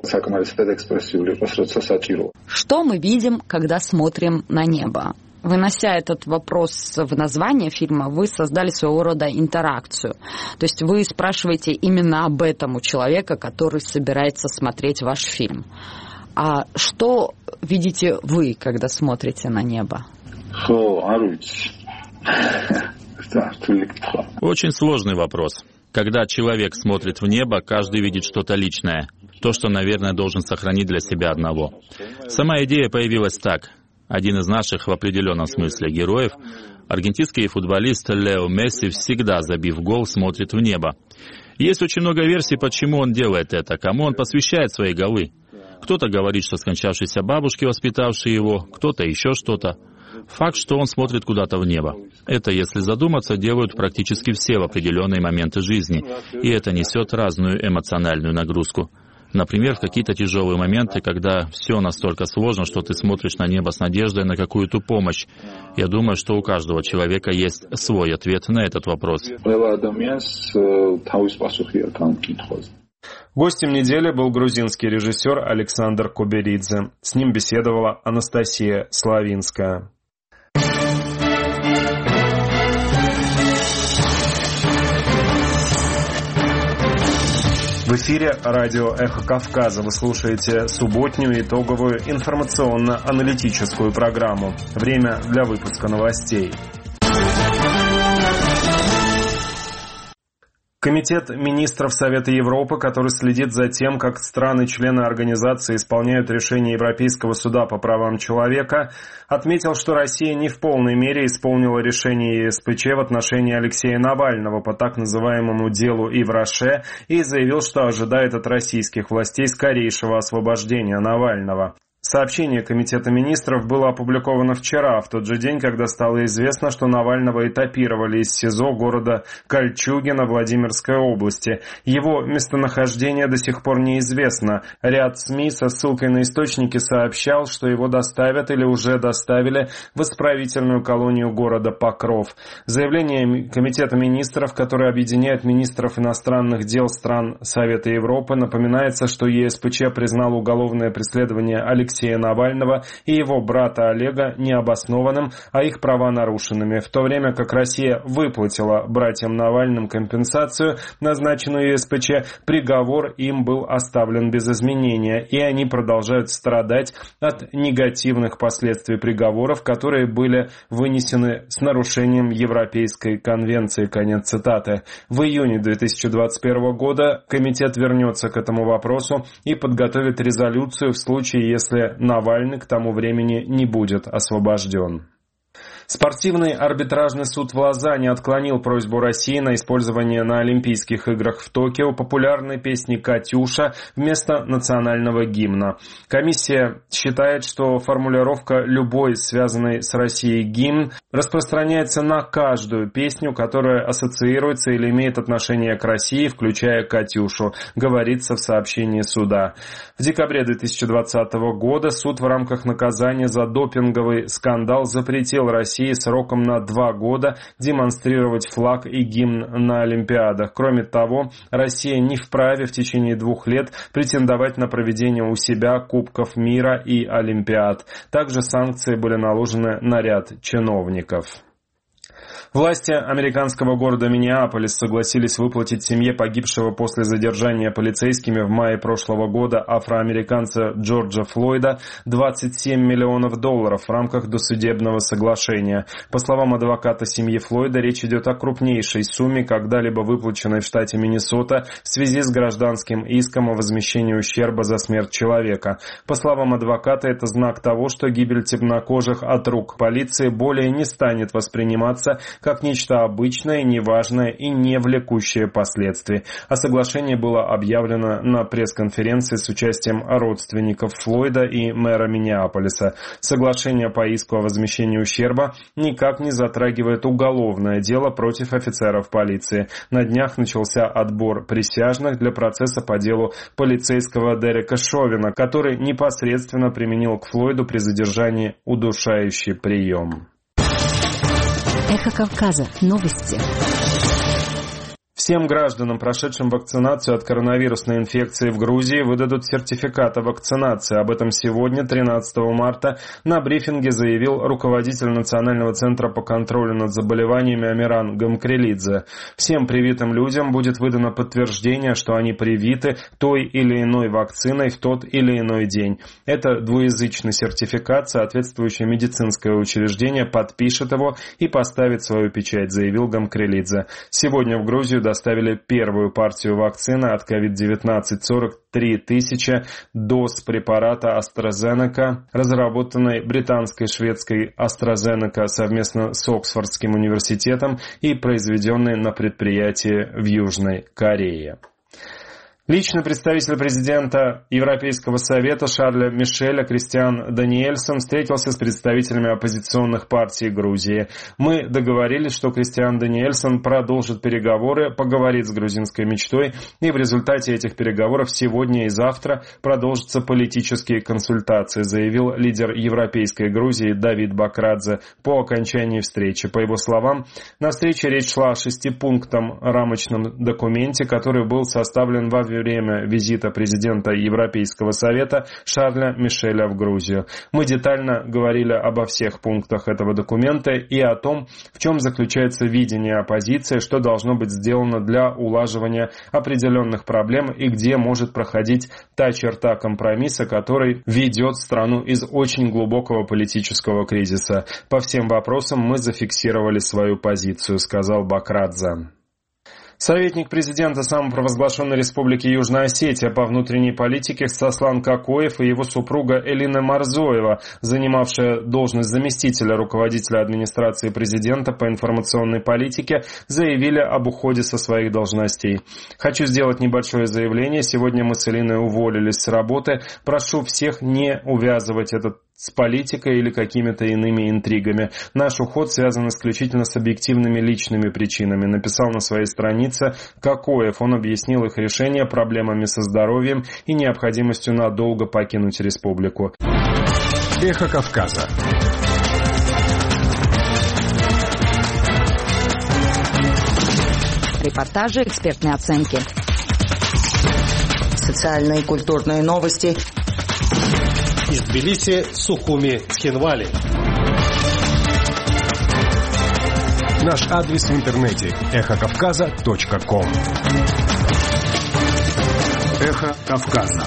Что мы видим, когда смотрим на небо? Вынося этот вопрос в название фильма, вы создали своего рода интеракцию. То есть вы спрашиваете именно об этом у человека, который собирается смотреть ваш фильм. А что видите вы, когда смотрите на небо? Очень сложный вопрос. Когда человек смотрит в небо, каждый видит что-то личное. То, что, наверное, должен сохранить для себя одного. Сама идея появилась так. Один из наших, в определенном смысле, героев, аргентинский футболист Лео Месси, всегда, забив гол, смотрит в небо. Есть очень много версий, почему он делает это, кому он посвящает свои голы. Кто-то говорит, что скончавшейся бабушке, воспитавшей его, кто-то еще что-то. Факт, что он смотрит куда-то в небо. Это, если задуматься, делают практически все в определенные моменты жизни, и это несет разную эмоциональную нагрузку. Например, в какие-то тяжелые моменты, когда все настолько сложно, что ты смотришь на небо с надеждой на какую-то помощь. Я думаю, что у каждого человека есть свой ответ на этот вопрос. Гостем недели был грузинский режиссер Александр Куберидзе. С ним беседовала Анастасия Славинская. В эфире радио «Эхо Кавказа». Вы слушаете субботнюю итоговую информационно-аналитическую программу. Время для выпуска новостей. Комитет министров Совета Европы, который следит за тем, как страны-члены организации исполняют решения Европейского суда по правам человека, отметил, что Россия не в полной мере исполнила решение ЕСПЧ в отношении Алексея Навального по так называемому делу Ивраше и заявил, что ожидает от российских властей скорейшего освобождения Навального. Сообщение Комитета министров было опубликовано вчера, в тот же день, когда стало известно, что Навального этапировали из СИЗО города Кольчугино Владимирской области. Его местонахождение до сих пор неизвестно. Ряд СМИ со ссылкой на источники сообщал, что его доставят или уже доставили в исправительную колонию города Покров. Заявление Комитета министров, которое объединяет министров иностранных дел стран Совета Европы, напоминается, что ЕСПЧ признал уголовное преследование Алексея Алексея Навального и его брата Олега необоснованным, а их права нарушенными, в то время как Россия выплатила братьям Навальным компенсацию, назначенную ЕСПЧ, приговор им был оставлен без изменения, и они продолжают страдать от негативных последствий приговоров, которые были вынесены с нарушением Европейской конвенции. Конец цитаты. В июне две тысячи двадцать первого года комитет вернется к этому вопросу и подготовит резолюцию в случае, если Навальный к тому времени не будет освобожден. Спортивный арбитражный суд в Лозанне отклонил просьбу России на использование на Олимпийских играх в Токио популярной песни «Катюша» вместо национального гимна. Комиссия считает, что формулировка «любой связанный с Россией гимн» распространяется на каждую песню, которая ассоциируется или имеет отношение к России, включая «Катюшу», говорится в сообщении суда. В декабре две тысячи двадцатого года суд в рамках наказания за допинговый скандал запретил России сроком на два года демонстрировать флаг и гимн на Олимпиадах. Кроме того, Россия не вправе в течение двух лет претендовать на проведение у себя Кубков мира и Олимпиад. Также санкции были наложены на ряд чиновников. Власти американского города Миннеаполис согласились выплатить семье погибшего после задержания полицейскими в мае прошлого года афроамериканца Джорджа Флойда двадцать семь миллионов долларов в рамках досудебного соглашения. По словам адвоката семьи Флойда, речь идет о крупнейшей сумме, когда-либо выплаченной в штате Миннесота в связи с гражданским иском о возмещении ущерба за смерть человека. По словам адвоката, это знак того, что гибель темнокожих от рук полиции более не станет восприниматься как нечто обычное, неважное и не влекущее последствий. А соглашение было объявлено на пресс-конференции с участием родственников Флойда и мэра Миннеаполиса. Соглашение по иску о возмещении ущерба никак не затрагивает уголовное дело против офицеров полиции. На днях начался отбор присяжных для процесса по делу полицейского Дерека Шовина, который непосредственно применил к Флойду при задержании удушающий прием. Эхо Кавказа. Новости. Всем гражданам, прошедшим вакцинацию от коронавирусной инфекции в Грузии, выдадут сертификат о вакцинации. Об этом сегодня, тринадцатого марта, на брифинге заявил руководитель Национального центра по контролю над заболеваниями Амиран Гамкрелидзе. Всем привитым людям будет выдано подтверждение, что они привиты той или иной вакциной в тот или иной день. Это двуязычный сертификат, соответствующее медицинское учреждение подпишет его и поставит свою печать, заявил Гамкрелидзе. Сегодня в Грузию доставили первую партию вакцины от ковид девятнадцать, сорок три тысячи доз препарата AstraZeneca, разработанной британской и шведской AstraZeneca совместно с Оксфордским университетом и произведенной на предприятии в Южной Корее. Личный представитель президента Европейского совета Шарля Мишеля Кристиан Даниэльсон встретился с представителями оппозиционных партий Грузии. Мы договорились, что Кристиан Даниэльсон продолжит переговоры, поговорит с грузинской мечтой, и в результате этих переговоров сегодня и завтра продолжатся политические консультации, заявил лидер Европейской Грузии Давид Бакрадзе по окончании встречи. По его словам, на встрече речь шла о шестипунктном рамочном документе, который был составлен во время визита президента Европейского совета Шарля Мишеля в Грузию. Мы детально говорили обо всех пунктах этого документа и о том, в чем заключается видение оппозиции, что должно быть сделано для улаживания определенных проблем и где может проходить та черта компромисса, который ведет страну из очень глубокого политического кризиса. По всем вопросам мы зафиксировали свою позицию, сказал Бакрадзе. Советник президента самопровозглашенной республики Южная Осетия по внутренней политике Сослан Кокоев и его супруга Элина Марзоева, занимавшая должность заместителя руководителя администрации президента по информационной политике, заявили об уходе со своих должностей. Хочу сделать небольшое заявление. Сегодня мы с Элиной уволились с работы. Прошу всех не увязывать этот с политикой или какими-то иными интригами. Наш уход связан исключительно с объективными личными причинами, написал на своей странице Кокоев. Он объяснил их решение проблемами со здоровьем и необходимостью надолго покинуть республику. Эхо Кавказа. Репортажи, экспертные оценки. Социальные и культурные новости. Из Тбилиси, Сухуми, Цхинвали. Наш адрес в интернете эхо кавказа точка ком. Эхо Кавказа.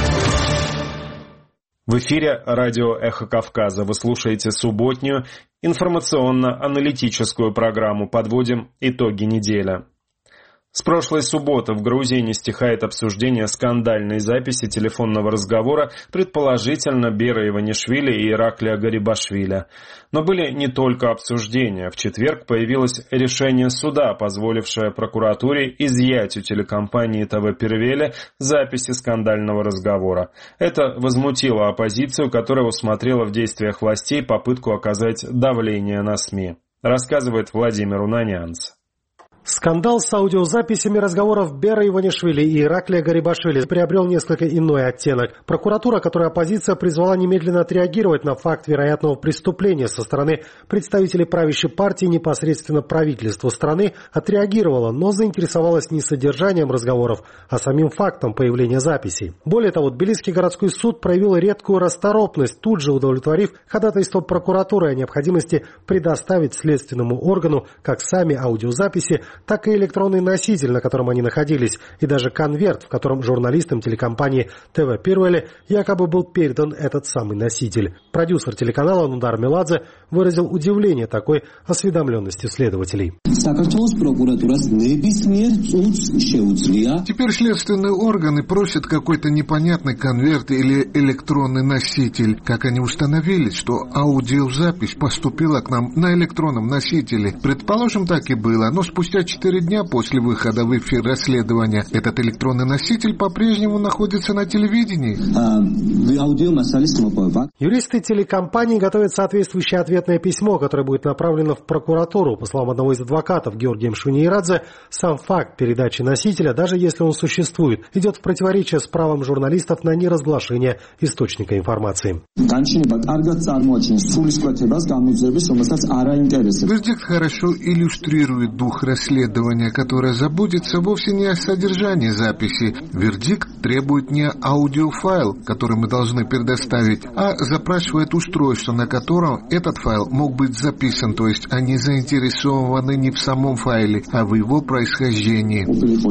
В эфире радио «Эхо Кавказа». Вы слушаете субботнюю информационно-аналитическую программу «Подводим итоги недели». С прошлой субботы в Грузии не стихает обсуждение скандальной записи телефонного разговора предположительно Бера Иванишвили и Ираклия Гарибашвили. Но были не только обсуждения. В четверг появилось решение суда, позволившее прокуратуре изъять у телекомпании ТВ Первели записи скандального разговора. Это возмутило оппозицию, которая усмотрела в действиях властей попытку оказать давление на СМИ. Рассказывает Владимир Унанянц. Скандал с аудиозаписями разговоров Бера Иванишвили и Ираклия Гарибашвили приобрел несколько иной оттенок. Прокуратура, которую оппозиция призвала немедленно отреагировать на факт вероятного преступления со стороны представителей правящей партии непосредственно правительства страны, отреагировала, но заинтересовалась не содержанием разговоров, а самим фактом появления записей. Более того, Тбилисский городской суд проявил редкую расторопность, тут же удовлетворив ходатайство прокуратуры о необходимости предоставить следственному органу как сами аудиозаписи, так и электронный носитель, на котором они находились, и даже конверт, в котором журналистам телекомпании ТВ Пирвели якобы был передан этот самый носитель. Продюсер телеканала Нудар Меладзе выразил удивление такой осведомленностью следователей. Теперь следственные органы просят какой-то непонятный конверт или электронный носитель. Как они установили, что аудиозапись поступила к нам на электронном носителе? Предположим, так и было, но спустя четыре дня после выхода в эфир расследования этот электронный носитель по-прежнему находится на телевидении. Юристы телекомпании готовят соответствующее ответное письмо, которое будет направлено в прокуратуру. По словам одного из адвокатов Георгия Мшвинирадзе, сам факт передачи носителя, даже если он существует, идет в противоречие с правом журналистов на неразглашение источника информации. Вердикт хорошо иллюстрирует дух расследования, которое заботится вовсе не о содержании записи. Вердикт требует не аудиофайл, который мы должны предоставить, а запрашивает устройство, на котором этот файл мог быть записан, то есть они заинтересованы не в самом файле, а в его происхождении.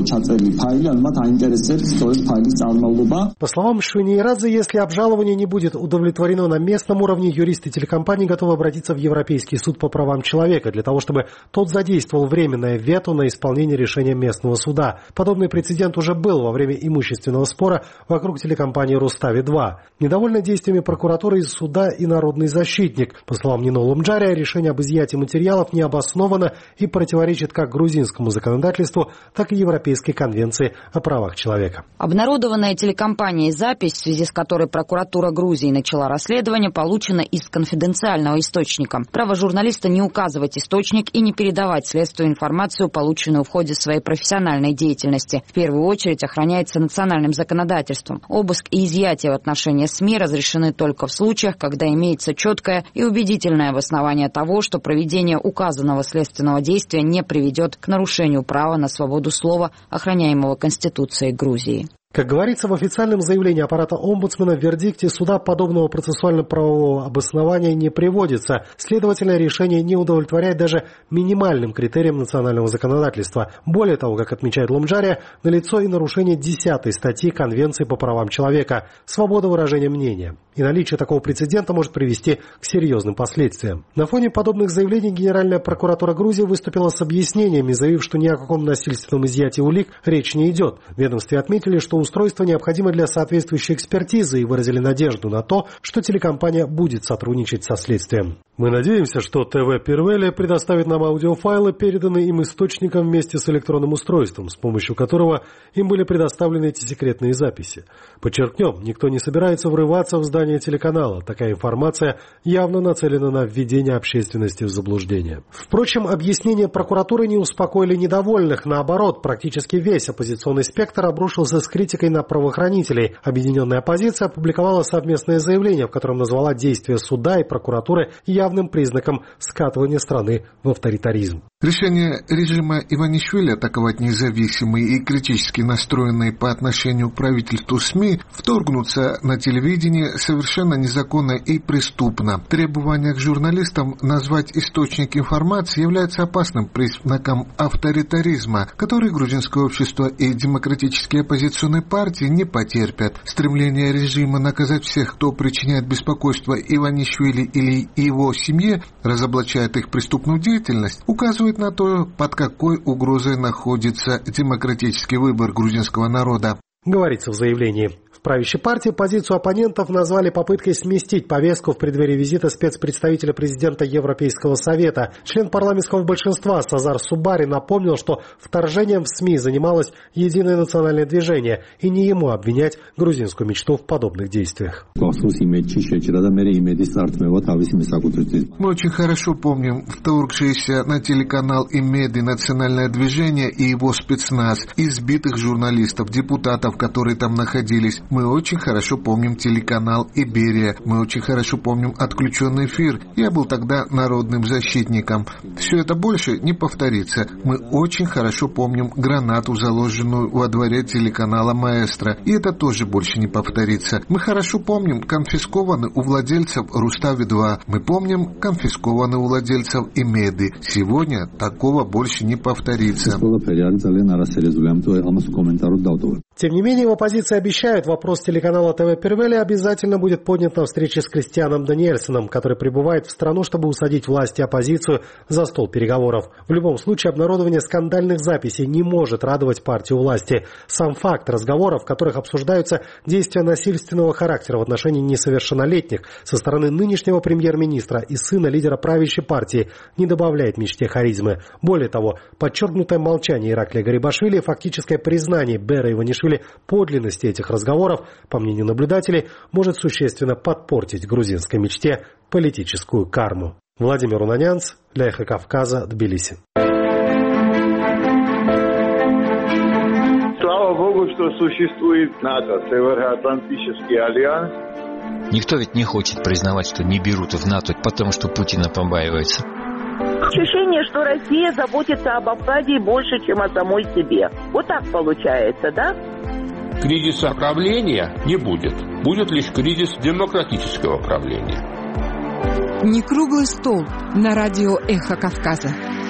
По словам Мшвинирадзе, если обжалование не будет удовлетворено на местном уровне, юристы телекомпании готовы обратиться в Европейский суд по правам человека для того, чтобы тот задействовал временное вето на исполнение решения местного суда. Подобный прецедент уже был во время имущественного спора вокруг телекомпании «Рустави-два». Недовольны действиями прокуратуры и суда и народный защитник. По словам Нино Лумджария, решение об изъятии материалов не обосновано и противоречит как грузинскому законодательству, так и Европейской конвенции о правах человека. Обнародованная телекомпанией запись, в связи с которой прокуратура Грузии начала расследование, получена из конфиденциального источника. Право журналиста не указывать источник и не передавать следствию информацию, полученную в ходе своей профессиональной деятельности, в первую очередь охраняется национальным законодательством. Обыск и изъятие в отношении СМИ разрешены только в случаях, когда имеется четкое и убедительное обоснование того, что проведение указанного следственного действия не приведет к нарушению права на свободу слова, охраняемого Конституцией Грузии. Как говорится в официальном заявлении аппарата омбудсмена, в вердикте суда подобного процессуально-правового обоснования не приводится. Следовательно, решение не удовлетворяет даже минимальным критериям национального законодательства. Более того, как отмечает Лумджария, налицо и нарушение десятой статьи Конвенции по правам человека – свобода выражения мнения. И наличие такого прецедента может привести к серьезным последствиям. На фоне подобных заявлений Генеральная прокуратура Грузии выступила с объяснениями, заявив, что ни о каком насильственном изъятии улик речь не идет. В ведомстве отметили, что устройство необходимо для соответствующей экспертизы и выразили надежду на то, что телекомпания будет сотрудничать со следствием. Мы надеемся, что ТВ Пирвели предоставит нам аудиофайлы, переданные им источником вместе с электронным устройством, с помощью которого им были предоставлены эти секретные записи. Подчеркнем, никто не собирается врываться в здание телеканала. Такая информация явно нацелена на введение общественности в заблуждение. Впрочем, объяснения прокуратуры не успокоили недовольных. Наоборот, практически весь оппозиционный спектр обрушился с критикой на правоохранителей. Объединенная оппозиция опубликовала совместное заявление, в котором назвала действия суда и прокуратуры явным признаком скатывания страны в авторитаризм. Решение режима Иванишвили атаковать независимые и критически настроенные по отношению к правительству СМИ вторгнуться на телевидение совершенно незаконно и преступно. Требование к журналистам назвать источник информации является опасным признаком авторитаризма, который грузинское общество и демократические оппозиционные партии не потерпят. Стремление режима наказать всех, кто причиняет беспокойство Иванишвили или его семье, разоблачает их преступную деятельность, указывает на то, под какой угрозой находится демократический выбор грузинского народа. Говорится в заявлении. В правящей партии позицию оппонентов назвали попыткой сместить повестку в преддверии визита спецпредставителя президента Европейского совета. Член парламентского большинства Сазар Субари напомнил, что вторжением в СМИ занималось Единое национальное движение, и не ему обвинять грузинскую мечту в подобных действиях. Мы очень хорошо помним вторгшееся на телеканал Имеди национальное движение и его спецназ, избитых журналистов, депутатов, которые там находились. Мы очень хорошо помним телеканал «Иберия». Мы очень хорошо помним отключенный эфир. Я был тогда народным защитником. Все это больше не повторится. Мы очень хорошо помним гранату, заложенную во дворе телеканала «Маэстро». И это тоже больше не повторится. Мы хорошо помним конфискованный у владельцев Рустави два. Мы помним конфискованный у владельцев Имеды. Сегодня такого больше не повторится. Тем не менее, в оппозиции обещают, вопрос телеканала ТВ Первели обязательно будет поднят на встрече с Кристианом Даниэльсоном, который прибывает в страну, чтобы усадить власть и оппозицию за стол переговоров. В любом случае, обнародование скандальных записей не может радовать партию власти. Сам факт разговоров, в которых обсуждаются действия насильственного характера в отношении несовершеннолетних со стороны нынешнего премьер-министра и сына лидера правящей партии, не добавляет мечте харизмы. Более того, подчеркнутое молчание Ираклия Гарибашвили и фактическое признание Бера Иванишвили подлинности этих разговоров, по мнению наблюдателей, может существенно подпортить грузинской мечте политическую карму. Владимир Унанянц, для Эхо Кавказа, Тбилиси. Слава Богу, что существует НАТО, Североатлантический альянс. Никто ведь не хочет признавать, что не берут в НАТО, потому что Путина побаивается. Ощущение, что Россия заботится об Абхазии больше, чем о самой себе. Вот так получается, да? Кризиса правления не будет. Будет лишь кризис демократического правления. Не круглый стол на радио «Эхо Кавказа».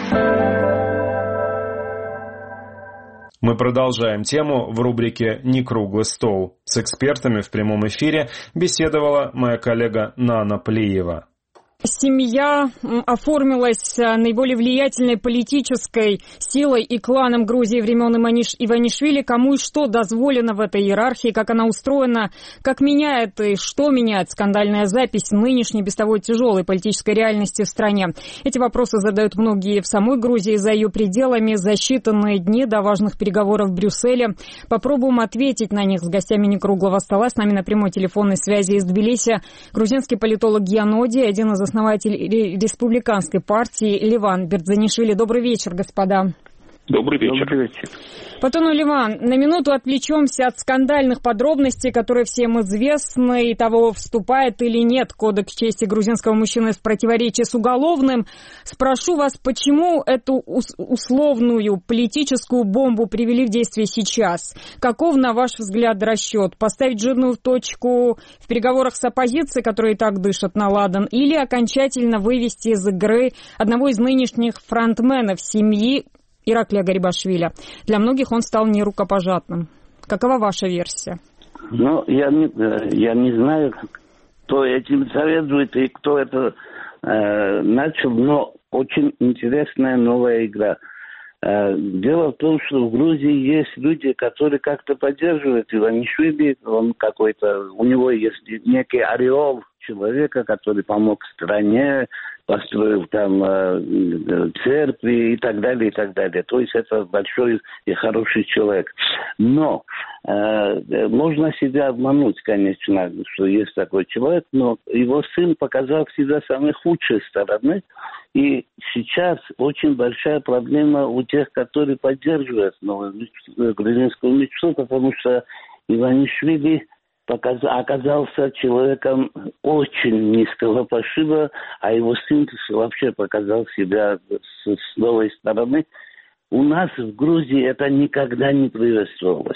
Мы продолжаем тему в рубрике «Не круглый стол». С экспертами в прямом эфире беседовала моя коллега Нана Плиева. Семья оформилась наиболее влиятельной политической силой и кланом Грузии времен Иванишвили. Кому и что дозволено в этой иерархии, как она устроена, как меняет и что меняет скандальная запись нынешней без того тяжелой политической реальности в стране. Эти вопросы задают многие в самой Грузии за ее пределами за считанные дни до важных переговоров в Брюсселе. Попробуем ответить на них с гостями некруглого стола. С нами на прямой телефонной связи из Тбилиси грузинский политолог Гианоди, один из основатель республиканской партии Ливан Бердзанишвили. Добрый вечер, господа. Добрый вечер. Добрый вечер. Потом, Ливан, на минуту отвлечемся от скандальных подробностей, которые всем известны, и того, вступает или нет Кодекс чести грузинского мужчины в противоречие с уголовным. Спрошу вас, почему эту условную политическую бомбу привели в действие сейчас? Каков, на ваш взгляд, расчет? Поставить жирную точку в переговорах с оппозицией, которые и так дышат на ладан, или окончательно вывести из игры одного из нынешних фронтменов семьи Ираклия Гарибашвили? Для многих он стал нерукопожатным. Какова ваша версия? Ну, я не, я не знаю, кто этим советует и кто это э, начал, но очень интересная новая игра. Э, дело в том, что в Грузии есть люди, которые как-то поддерживают Иванишвили. Он какой-то, у него есть некий ореол человека, который помог стране, построил там э, церкви и так далее, и так далее. То есть это большой и хороший человек. Но э, можно себя обмануть, конечно, что есть такой человек, но его сын показал всегда самые худшие стороны. И сейчас очень большая проблема у тех, которые поддерживают новую грузинскую мечту, потому что Иванишвили оказался человеком очень низкого пошиба, а его сын вообще показал себя с, с новой стороны. У нас в Грузии это никогда не приветствовалось.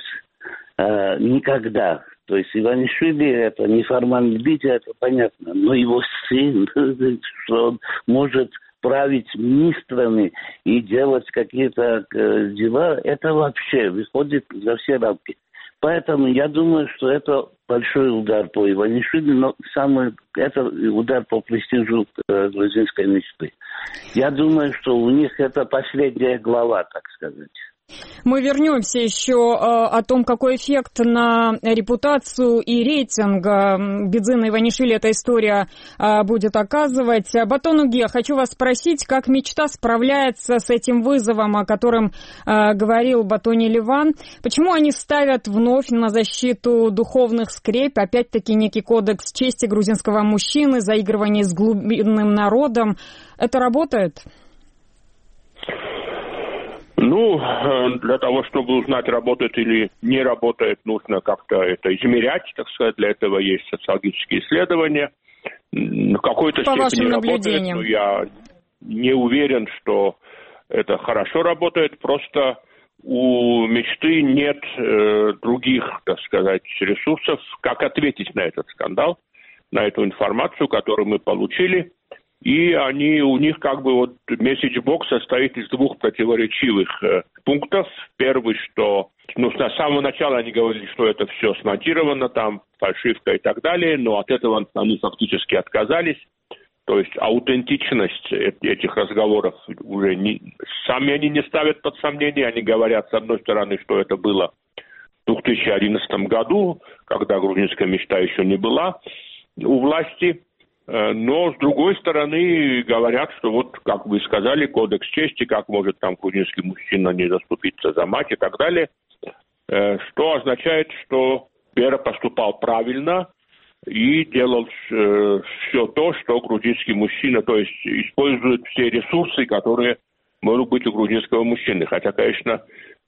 Э, никогда. То есть Иванишвили это неформальный лидер, это понятно. Но его сын, что он может править министрами и делать какие-то э, дела, это вообще выходит за все рамки. Поэтому я думаю, что это большой удар по Иванишвили, но самый это удар по престижу э, грузинской мечты. Я думаю, что у них это последняя глава, так сказать. Мы вернемся еще э, о том, какой эффект на репутацию и рейтинг э, Бедзина Иванишвили эта история э, будет оказывать. Батонуге, хочу вас спросить, как мечта справляется с этим вызовом, о котором э, говорил Батони Ливан. Почему они ставят вновь на защиту духовных скрепь, опять-таки некий кодекс чести грузинского мужчины, заигрывание с глубинным народом? Это работает? Ну, для того, чтобы узнать, работает или не работает, нужно как-то это измерять, так сказать. Для этого есть социологические исследования. В какой-то По степени вашим работает, но я не уверен, что это хорошо работает. Просто у мечты нет э, других, так сказать, ресурсов, как ответить на этот скандал, на эту информацию, которую мы получили. И они, у них как бы вот месседж-бокс состоит из двух противоречивых э, пунктов. Первый, что ну, с самого начала они говорили, что это все смонтировано, там фальшивка и так далее, но от этого они фактически отказались. То есть аутентичность этих разговоров уже не, сами они не ставят под сомнение. Они говорят, с одной стороны, что это было в две тысячи одиннадцатом году, когда грузинская мечта еще не была у власти. Но, с другой стороны, говорят, что вот, как вы сказали, кодекс чести, как может там грузинский мужчина не заступиться за мать и так далее, что означает, что Бера поступал правильно и делал э, все то, что грузинский мужчина, то есть использует все ресурсы, которые могут быть у грузинского мужчины. Хотя, конечно,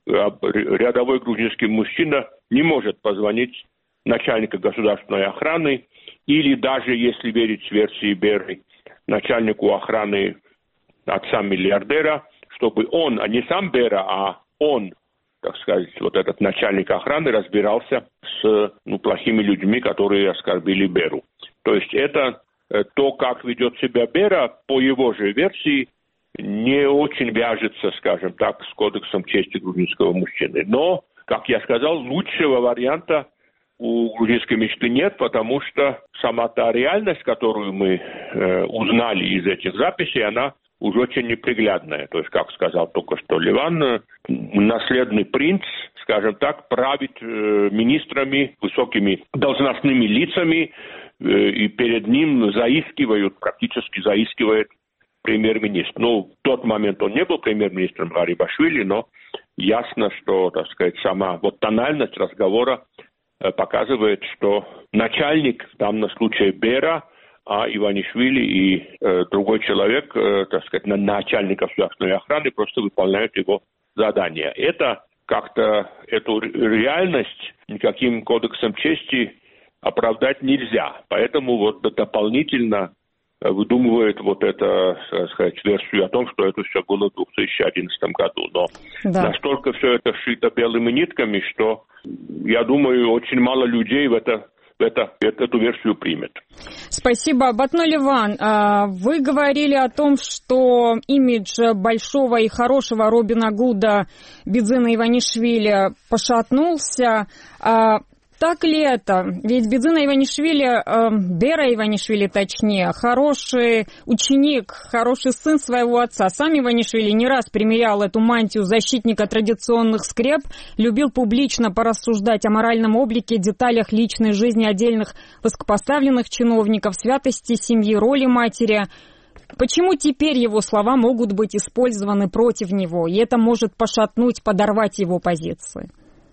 рядовой грузинский мужчина не может позвонить начальнику государственной охраны или даже, если верить версии Беры, начальнику охраны отца миллиардера, чтобы он, а не сам Бера, а он, так сказать, вот этот начальник охраны разбирался с ну, плохими людьми, которые оскорбили Беру. То есть это то, как ведет себя Бера, по его же версии, не очень вяжется, скажем так, с кодексом чести грузинского мужчины. Но, как я сказал, лучшего варианта у грузинской мечты нет, потому что сама та реальность, которую мы э, узнали из этих записей, она уже очень неприглядная. То есть, как сказал только что Ливан, наследный принц, скажем так, правит э, министрами, высокими должностными лицами, э, и перед ним заискивают, практически заискивает премьер-министр. Ну, в тот момент он не был премьер-министром Гарибашвили, но ясно, что, так сказать, сама вот тональность разговора показывает, что начальник, в данном случае Бера, а Иванишвили и э, другой человек, э, так сказать, начальник государственной охраны, просто выполняют его задания. Это как-то, эту реальность никаким кодексом чести оправдать нельзя. Поэтому вот дополнительно выдумывает вот это, так сказать, версию о том, что это все было в две тысячи одиннадцатом году. Но да. Настолько все это шито белыми нитками, что, я думаю, очень мало людей в это, в это, эту версию примет. Спасибо. Батно Ливан, вы говорили о том, что имидж большого и хорошего Робина Гуда Бидзина Иванишвили пошатнулся. Так ли это? Ведь Бидзина Иванишвили, э, Бера Иванишвили точнее, хороший ученик, хороший сын своего отца. Сам Иванишвили не раз примерял эту мантию защитника традиционных скреп, любил публично порассуждать о моральном облике, деталях личной жизни отдельных высокопоставленных чиновников, святости семьи, роли матери. Почему теперь его слова могут быть использованы против него, и это может пошатнуть, подорвать его позиции?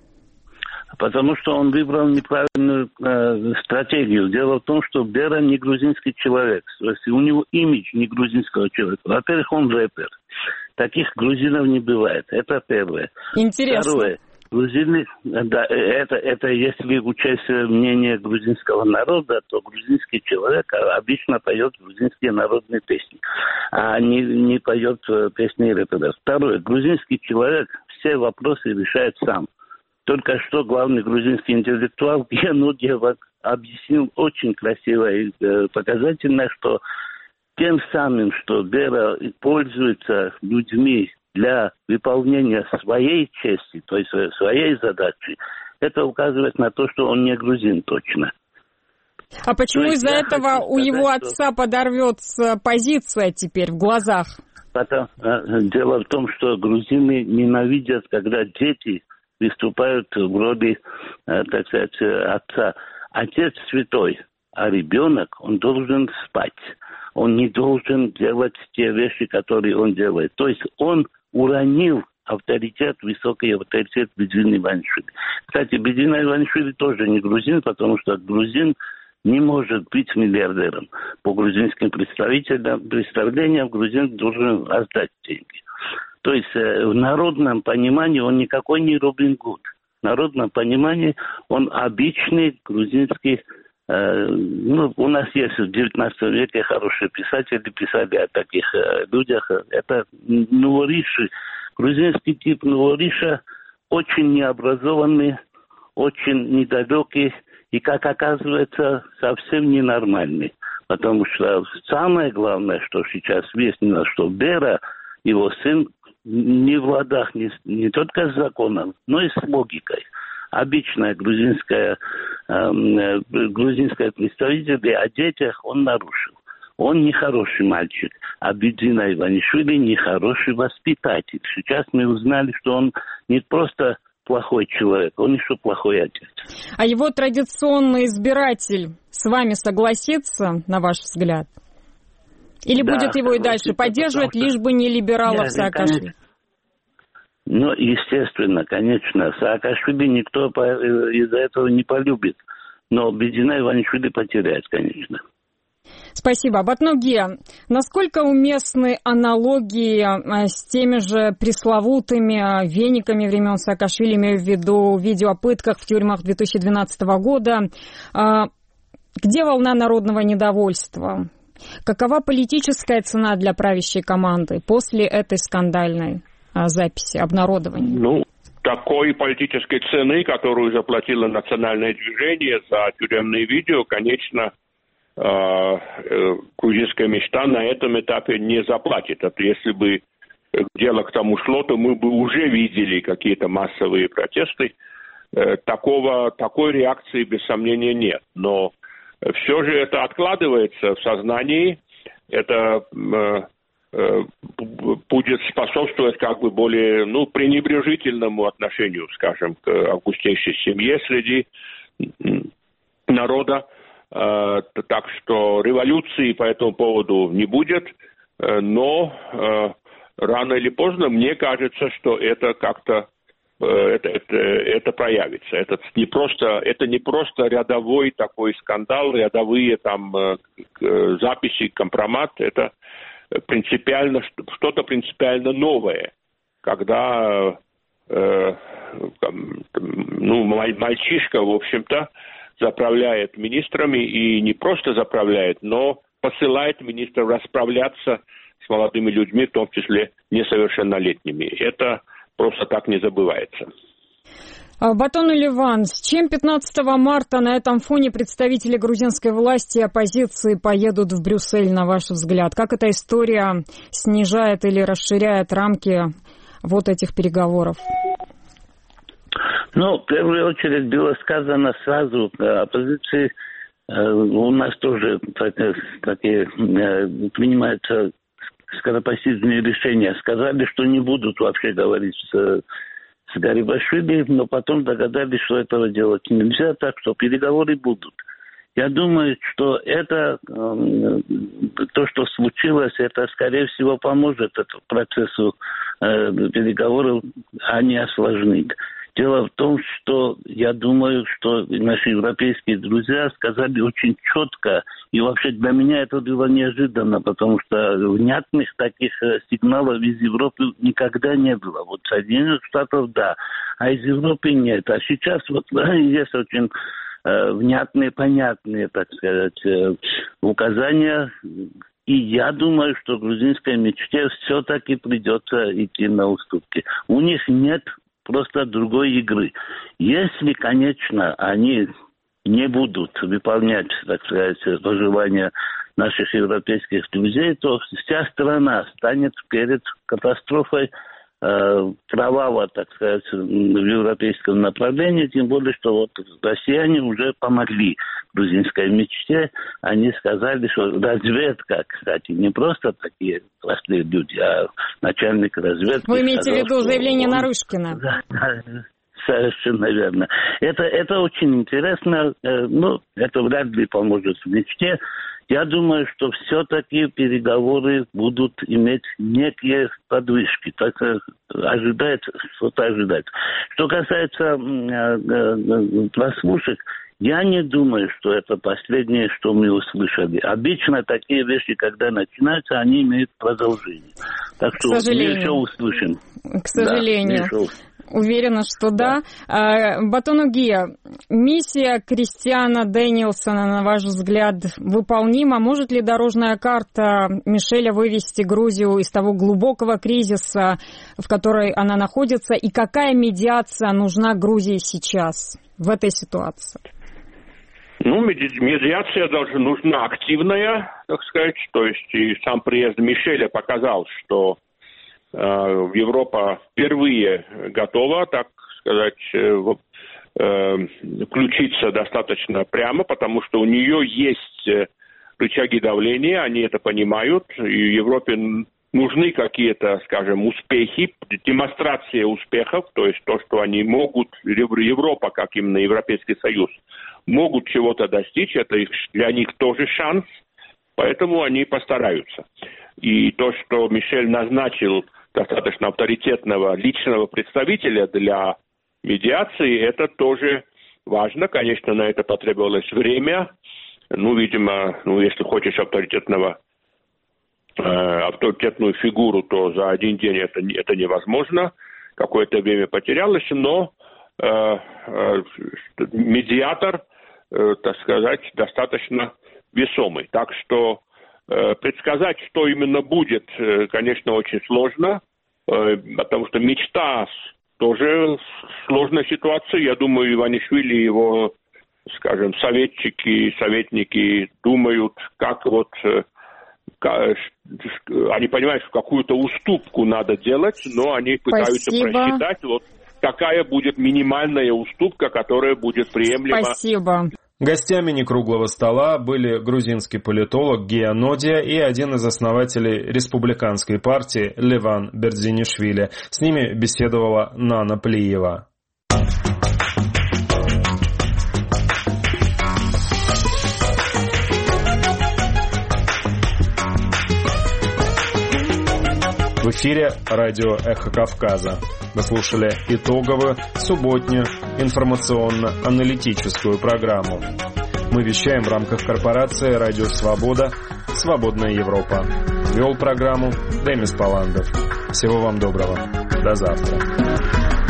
Потому что он выбрал неправильную э, стратегию. Дело в том, что Бера не грузинский человек. То есть у него имидж не грузинского человека. Во-первых, он рэпер. Таких грузинов не бывает. Это первое. Интересно. Второе. Грузины, да, это, это если учесть мнение грузинского народа, то грузинский человек обычно поет грузинские народные песни, а не, не поет песни рэперов. Второе. Грузинский человек все вопросы решает сам. Только что главный грузинский интеллектуал Янудьев объяснил очень красиво и э, показательно, что тем самым, что Бера пользуется людьми для выполнения своей чести, то есть своей задачи, это указывает на то, что он не грузин точно. А почему из-за этого у сказать, его отца что... подорвется позиция теперь в глазах? Потому, э, дело в том, что грузины ненавидят, когда дети выступают в роли, так сказать, отца. Отец святой, а ребенок, он должен спать. Он не должен делать те вещи, которые он делает. То есть он уронил авторитет, высокий авторитет Бидзины Иванишвили. Кстати, Бидзина Иванишвили тоже не грузин, потому что грузин не может быть миллиардером. По грузинским представителям, представлениям грузин должен отдать деньги. То есть в народном понимании он никакой не Робин Гуд. В народном понимании он обычный грузинский. Э, ну, у нас есть в девятнадцатом веке хорошие писатели, писали о таких э, людях. Это новориши. Грузинский тип новориша очень необразованный, очень недалекий и, как оказывается, совсем ненормальный. Потому что самое главное, что сейчас выяснилось, что Бера, его сын, не в ладах не, не только с законом, но и с логикой. Обычное грузинское, э, грузинское представитель о детях он нарушил. Он нехороший мальчик, а Бидзина Иванишвили нехороший воспитатель. Сейчас мы узнали, что он не просто плохой человек, он еще плохой отец. А его традиционный избиратель с вами согласится, на ваш взгляд? Или да, будет его и дальше поддерживать, что... лишь бы не либералов Саакашвили? Ну, естественно, конечно. Саакашвили никто из-за этого не полюбит. Но Бидзина Иванишвили потеряет, конечно. Спасибо. Батнуге, насколько уместны аналогии с теми же пресловутыми вениками времен Саакашвили, имею в виду видео о пытках в тюрьмах две тысячи двенадцатого года? Где волна народного недовольства? Какова политическая цена для правящей команды после этой скандальной записи, обнародования? Ну, такой политической цены, которую заплатило национальное движение за тюремные видео, конечно, грузинская мечта на этом этапе не заплатит. Это если бы дело к тому шло, то мы бы уже видели какие-то массовые протесты. Такого, такой реакции, без сомнения, нет. Но все же это откладывается в сознании. Это э, э, будет способствовать как бы более, ну, пренебрежительному отношению, скажем, к августейшей семье среди народа. Э, так что революции по этому поводу не будет. Э, но э, рано или поздно, мне кажется, что это как-то Это, это, это проявится. Это не просто, это не просто рядовой такой скандал, рядовые там записи, компромат. Это принципиально, что-то принципиально новое. Когда э, ну, мальчишка, в общем-то, заправляет министрами и не просто заправляет, но посылает министров расправляться с молодыми людьми, в том числе несовершеннолетними. Это просто так не забывается. Батон Ливан, с чем пятнадцатого марта на этом фоне представители грузинской власти и оппозиции поедут в Брюссель, на ваш взгляд? Как эта история снижает или расширяет рамки вот этих переговоров? Ну, в первую очередь было сказано сразу оппозиции. У нас тоже такие принимаются скоропостижные решения. Сказали, что не будут вообще говорить с, с Гарибашвили, но потом догадались, что этого делать нельзя, так что переговоры будут. Я думаю, что это, э, то, что случилось, это, скорее всего, поможет этому процессу э, переговоров, а не осложнит. Дело в том, что я думаю, что наши европейские друзья сказали очень четко, и вообще для меня это было неожиданно, потому что внятных таких сигналов из Европы никогда не было. Вот Соединенных Штатов, да, а из Европы нет. А сейчас вот есть очень э, внятные, понятные, так сказать, э, указания. И я думаю, что грузинской мечте все-таки придется идти на уступки. У них нет просто другой игры. Если, конечно, они не будут выполнять, так сказать, пожелания наших европейских друзей, то вся страна станет перед катастрофой э, кроваво, так сказать, в европейском направлении, тем более, что вот россияне уже помогли грузинской мечте. Они сказали, что разведка, кстати, не просто такие простые люди, а начальник разведки. Вы имеете сказал, в виду заявление он... Нарышкина? Да, да, совершенно верно. Это, это очень интересно. Ну, это вряд ли поможет в мечте. Я думаю, что все-таки переговоры будут иметь некие подвижки. Так ожидается, что-то ожидать. Что касается прослушек, Я не думаю, что это последнее, что мы услышали. Обычно такие вещи, когда начинаются, они имеют продолжение. Так что мы еще услышим. К сожалению. Да, уверена, что да. да. Батонугия, миссия Кристиана Дэниелсона, на ваш взгляд, выполнима? Может ли дорожная карта Мишеля вывести Грузию из того глубокого кризиса, в которой она находится? И какая медиация нужна Грузии сейчас в этой ситуации? Ну, медиация должна нужна активная, так сказать. То есть и сам приезд Мишеля показал, что Европа впервые готова, так сказать, включиться достаточно прямо, потому что у нее есть рычаги давления, они это понимают, и Европе нужны какие-то, скажем, успехи, демонстрация успехов, то есть то, что они могут, Европа, как именно Европейский Союз, могут чего-то достичь, это для них тоже шанс, поэтому они постараются. И то, что Мишель назначил достаточно авторитетного личного представителя для медиации, это тоже важно. Конечно, на это потребовалось время. Ну, видимо, ну, если хочешь авторитетного, э, авторитетную фигуру, то за один день это, это невозможно. Какое-то время потерялось, но э, э, медиатор, э, так сказать, достаточно весомый. Так что предсказать, что именно будет, конечно, очень сложно, потому что мечта тоже сложная ситуация. Я думаю, Иванишвили и его, скажем, советчики, советники думают, как вот... Они понимают, что какую-то уступку надо делать, но они пытаются Спасибо. просчитать, вот какая будет минимальная уступка, которая будет приемлема. Спасибо. Гостями некруглого стола были грузинский политолог Гия Нодия и один из основателей республиканской партии Леван Бердзинишвили. С ними беседовала Нана Плиева. В эфире радио «Эхо Кавказа». Вы слушали итоговую субботнюю информационно-аналитическую программу. Мы вещаем в рамках корпорации «Радио Свобода. Свободная Европа». Вел программу Демис Паландов. Всего вам доброго. До завтра.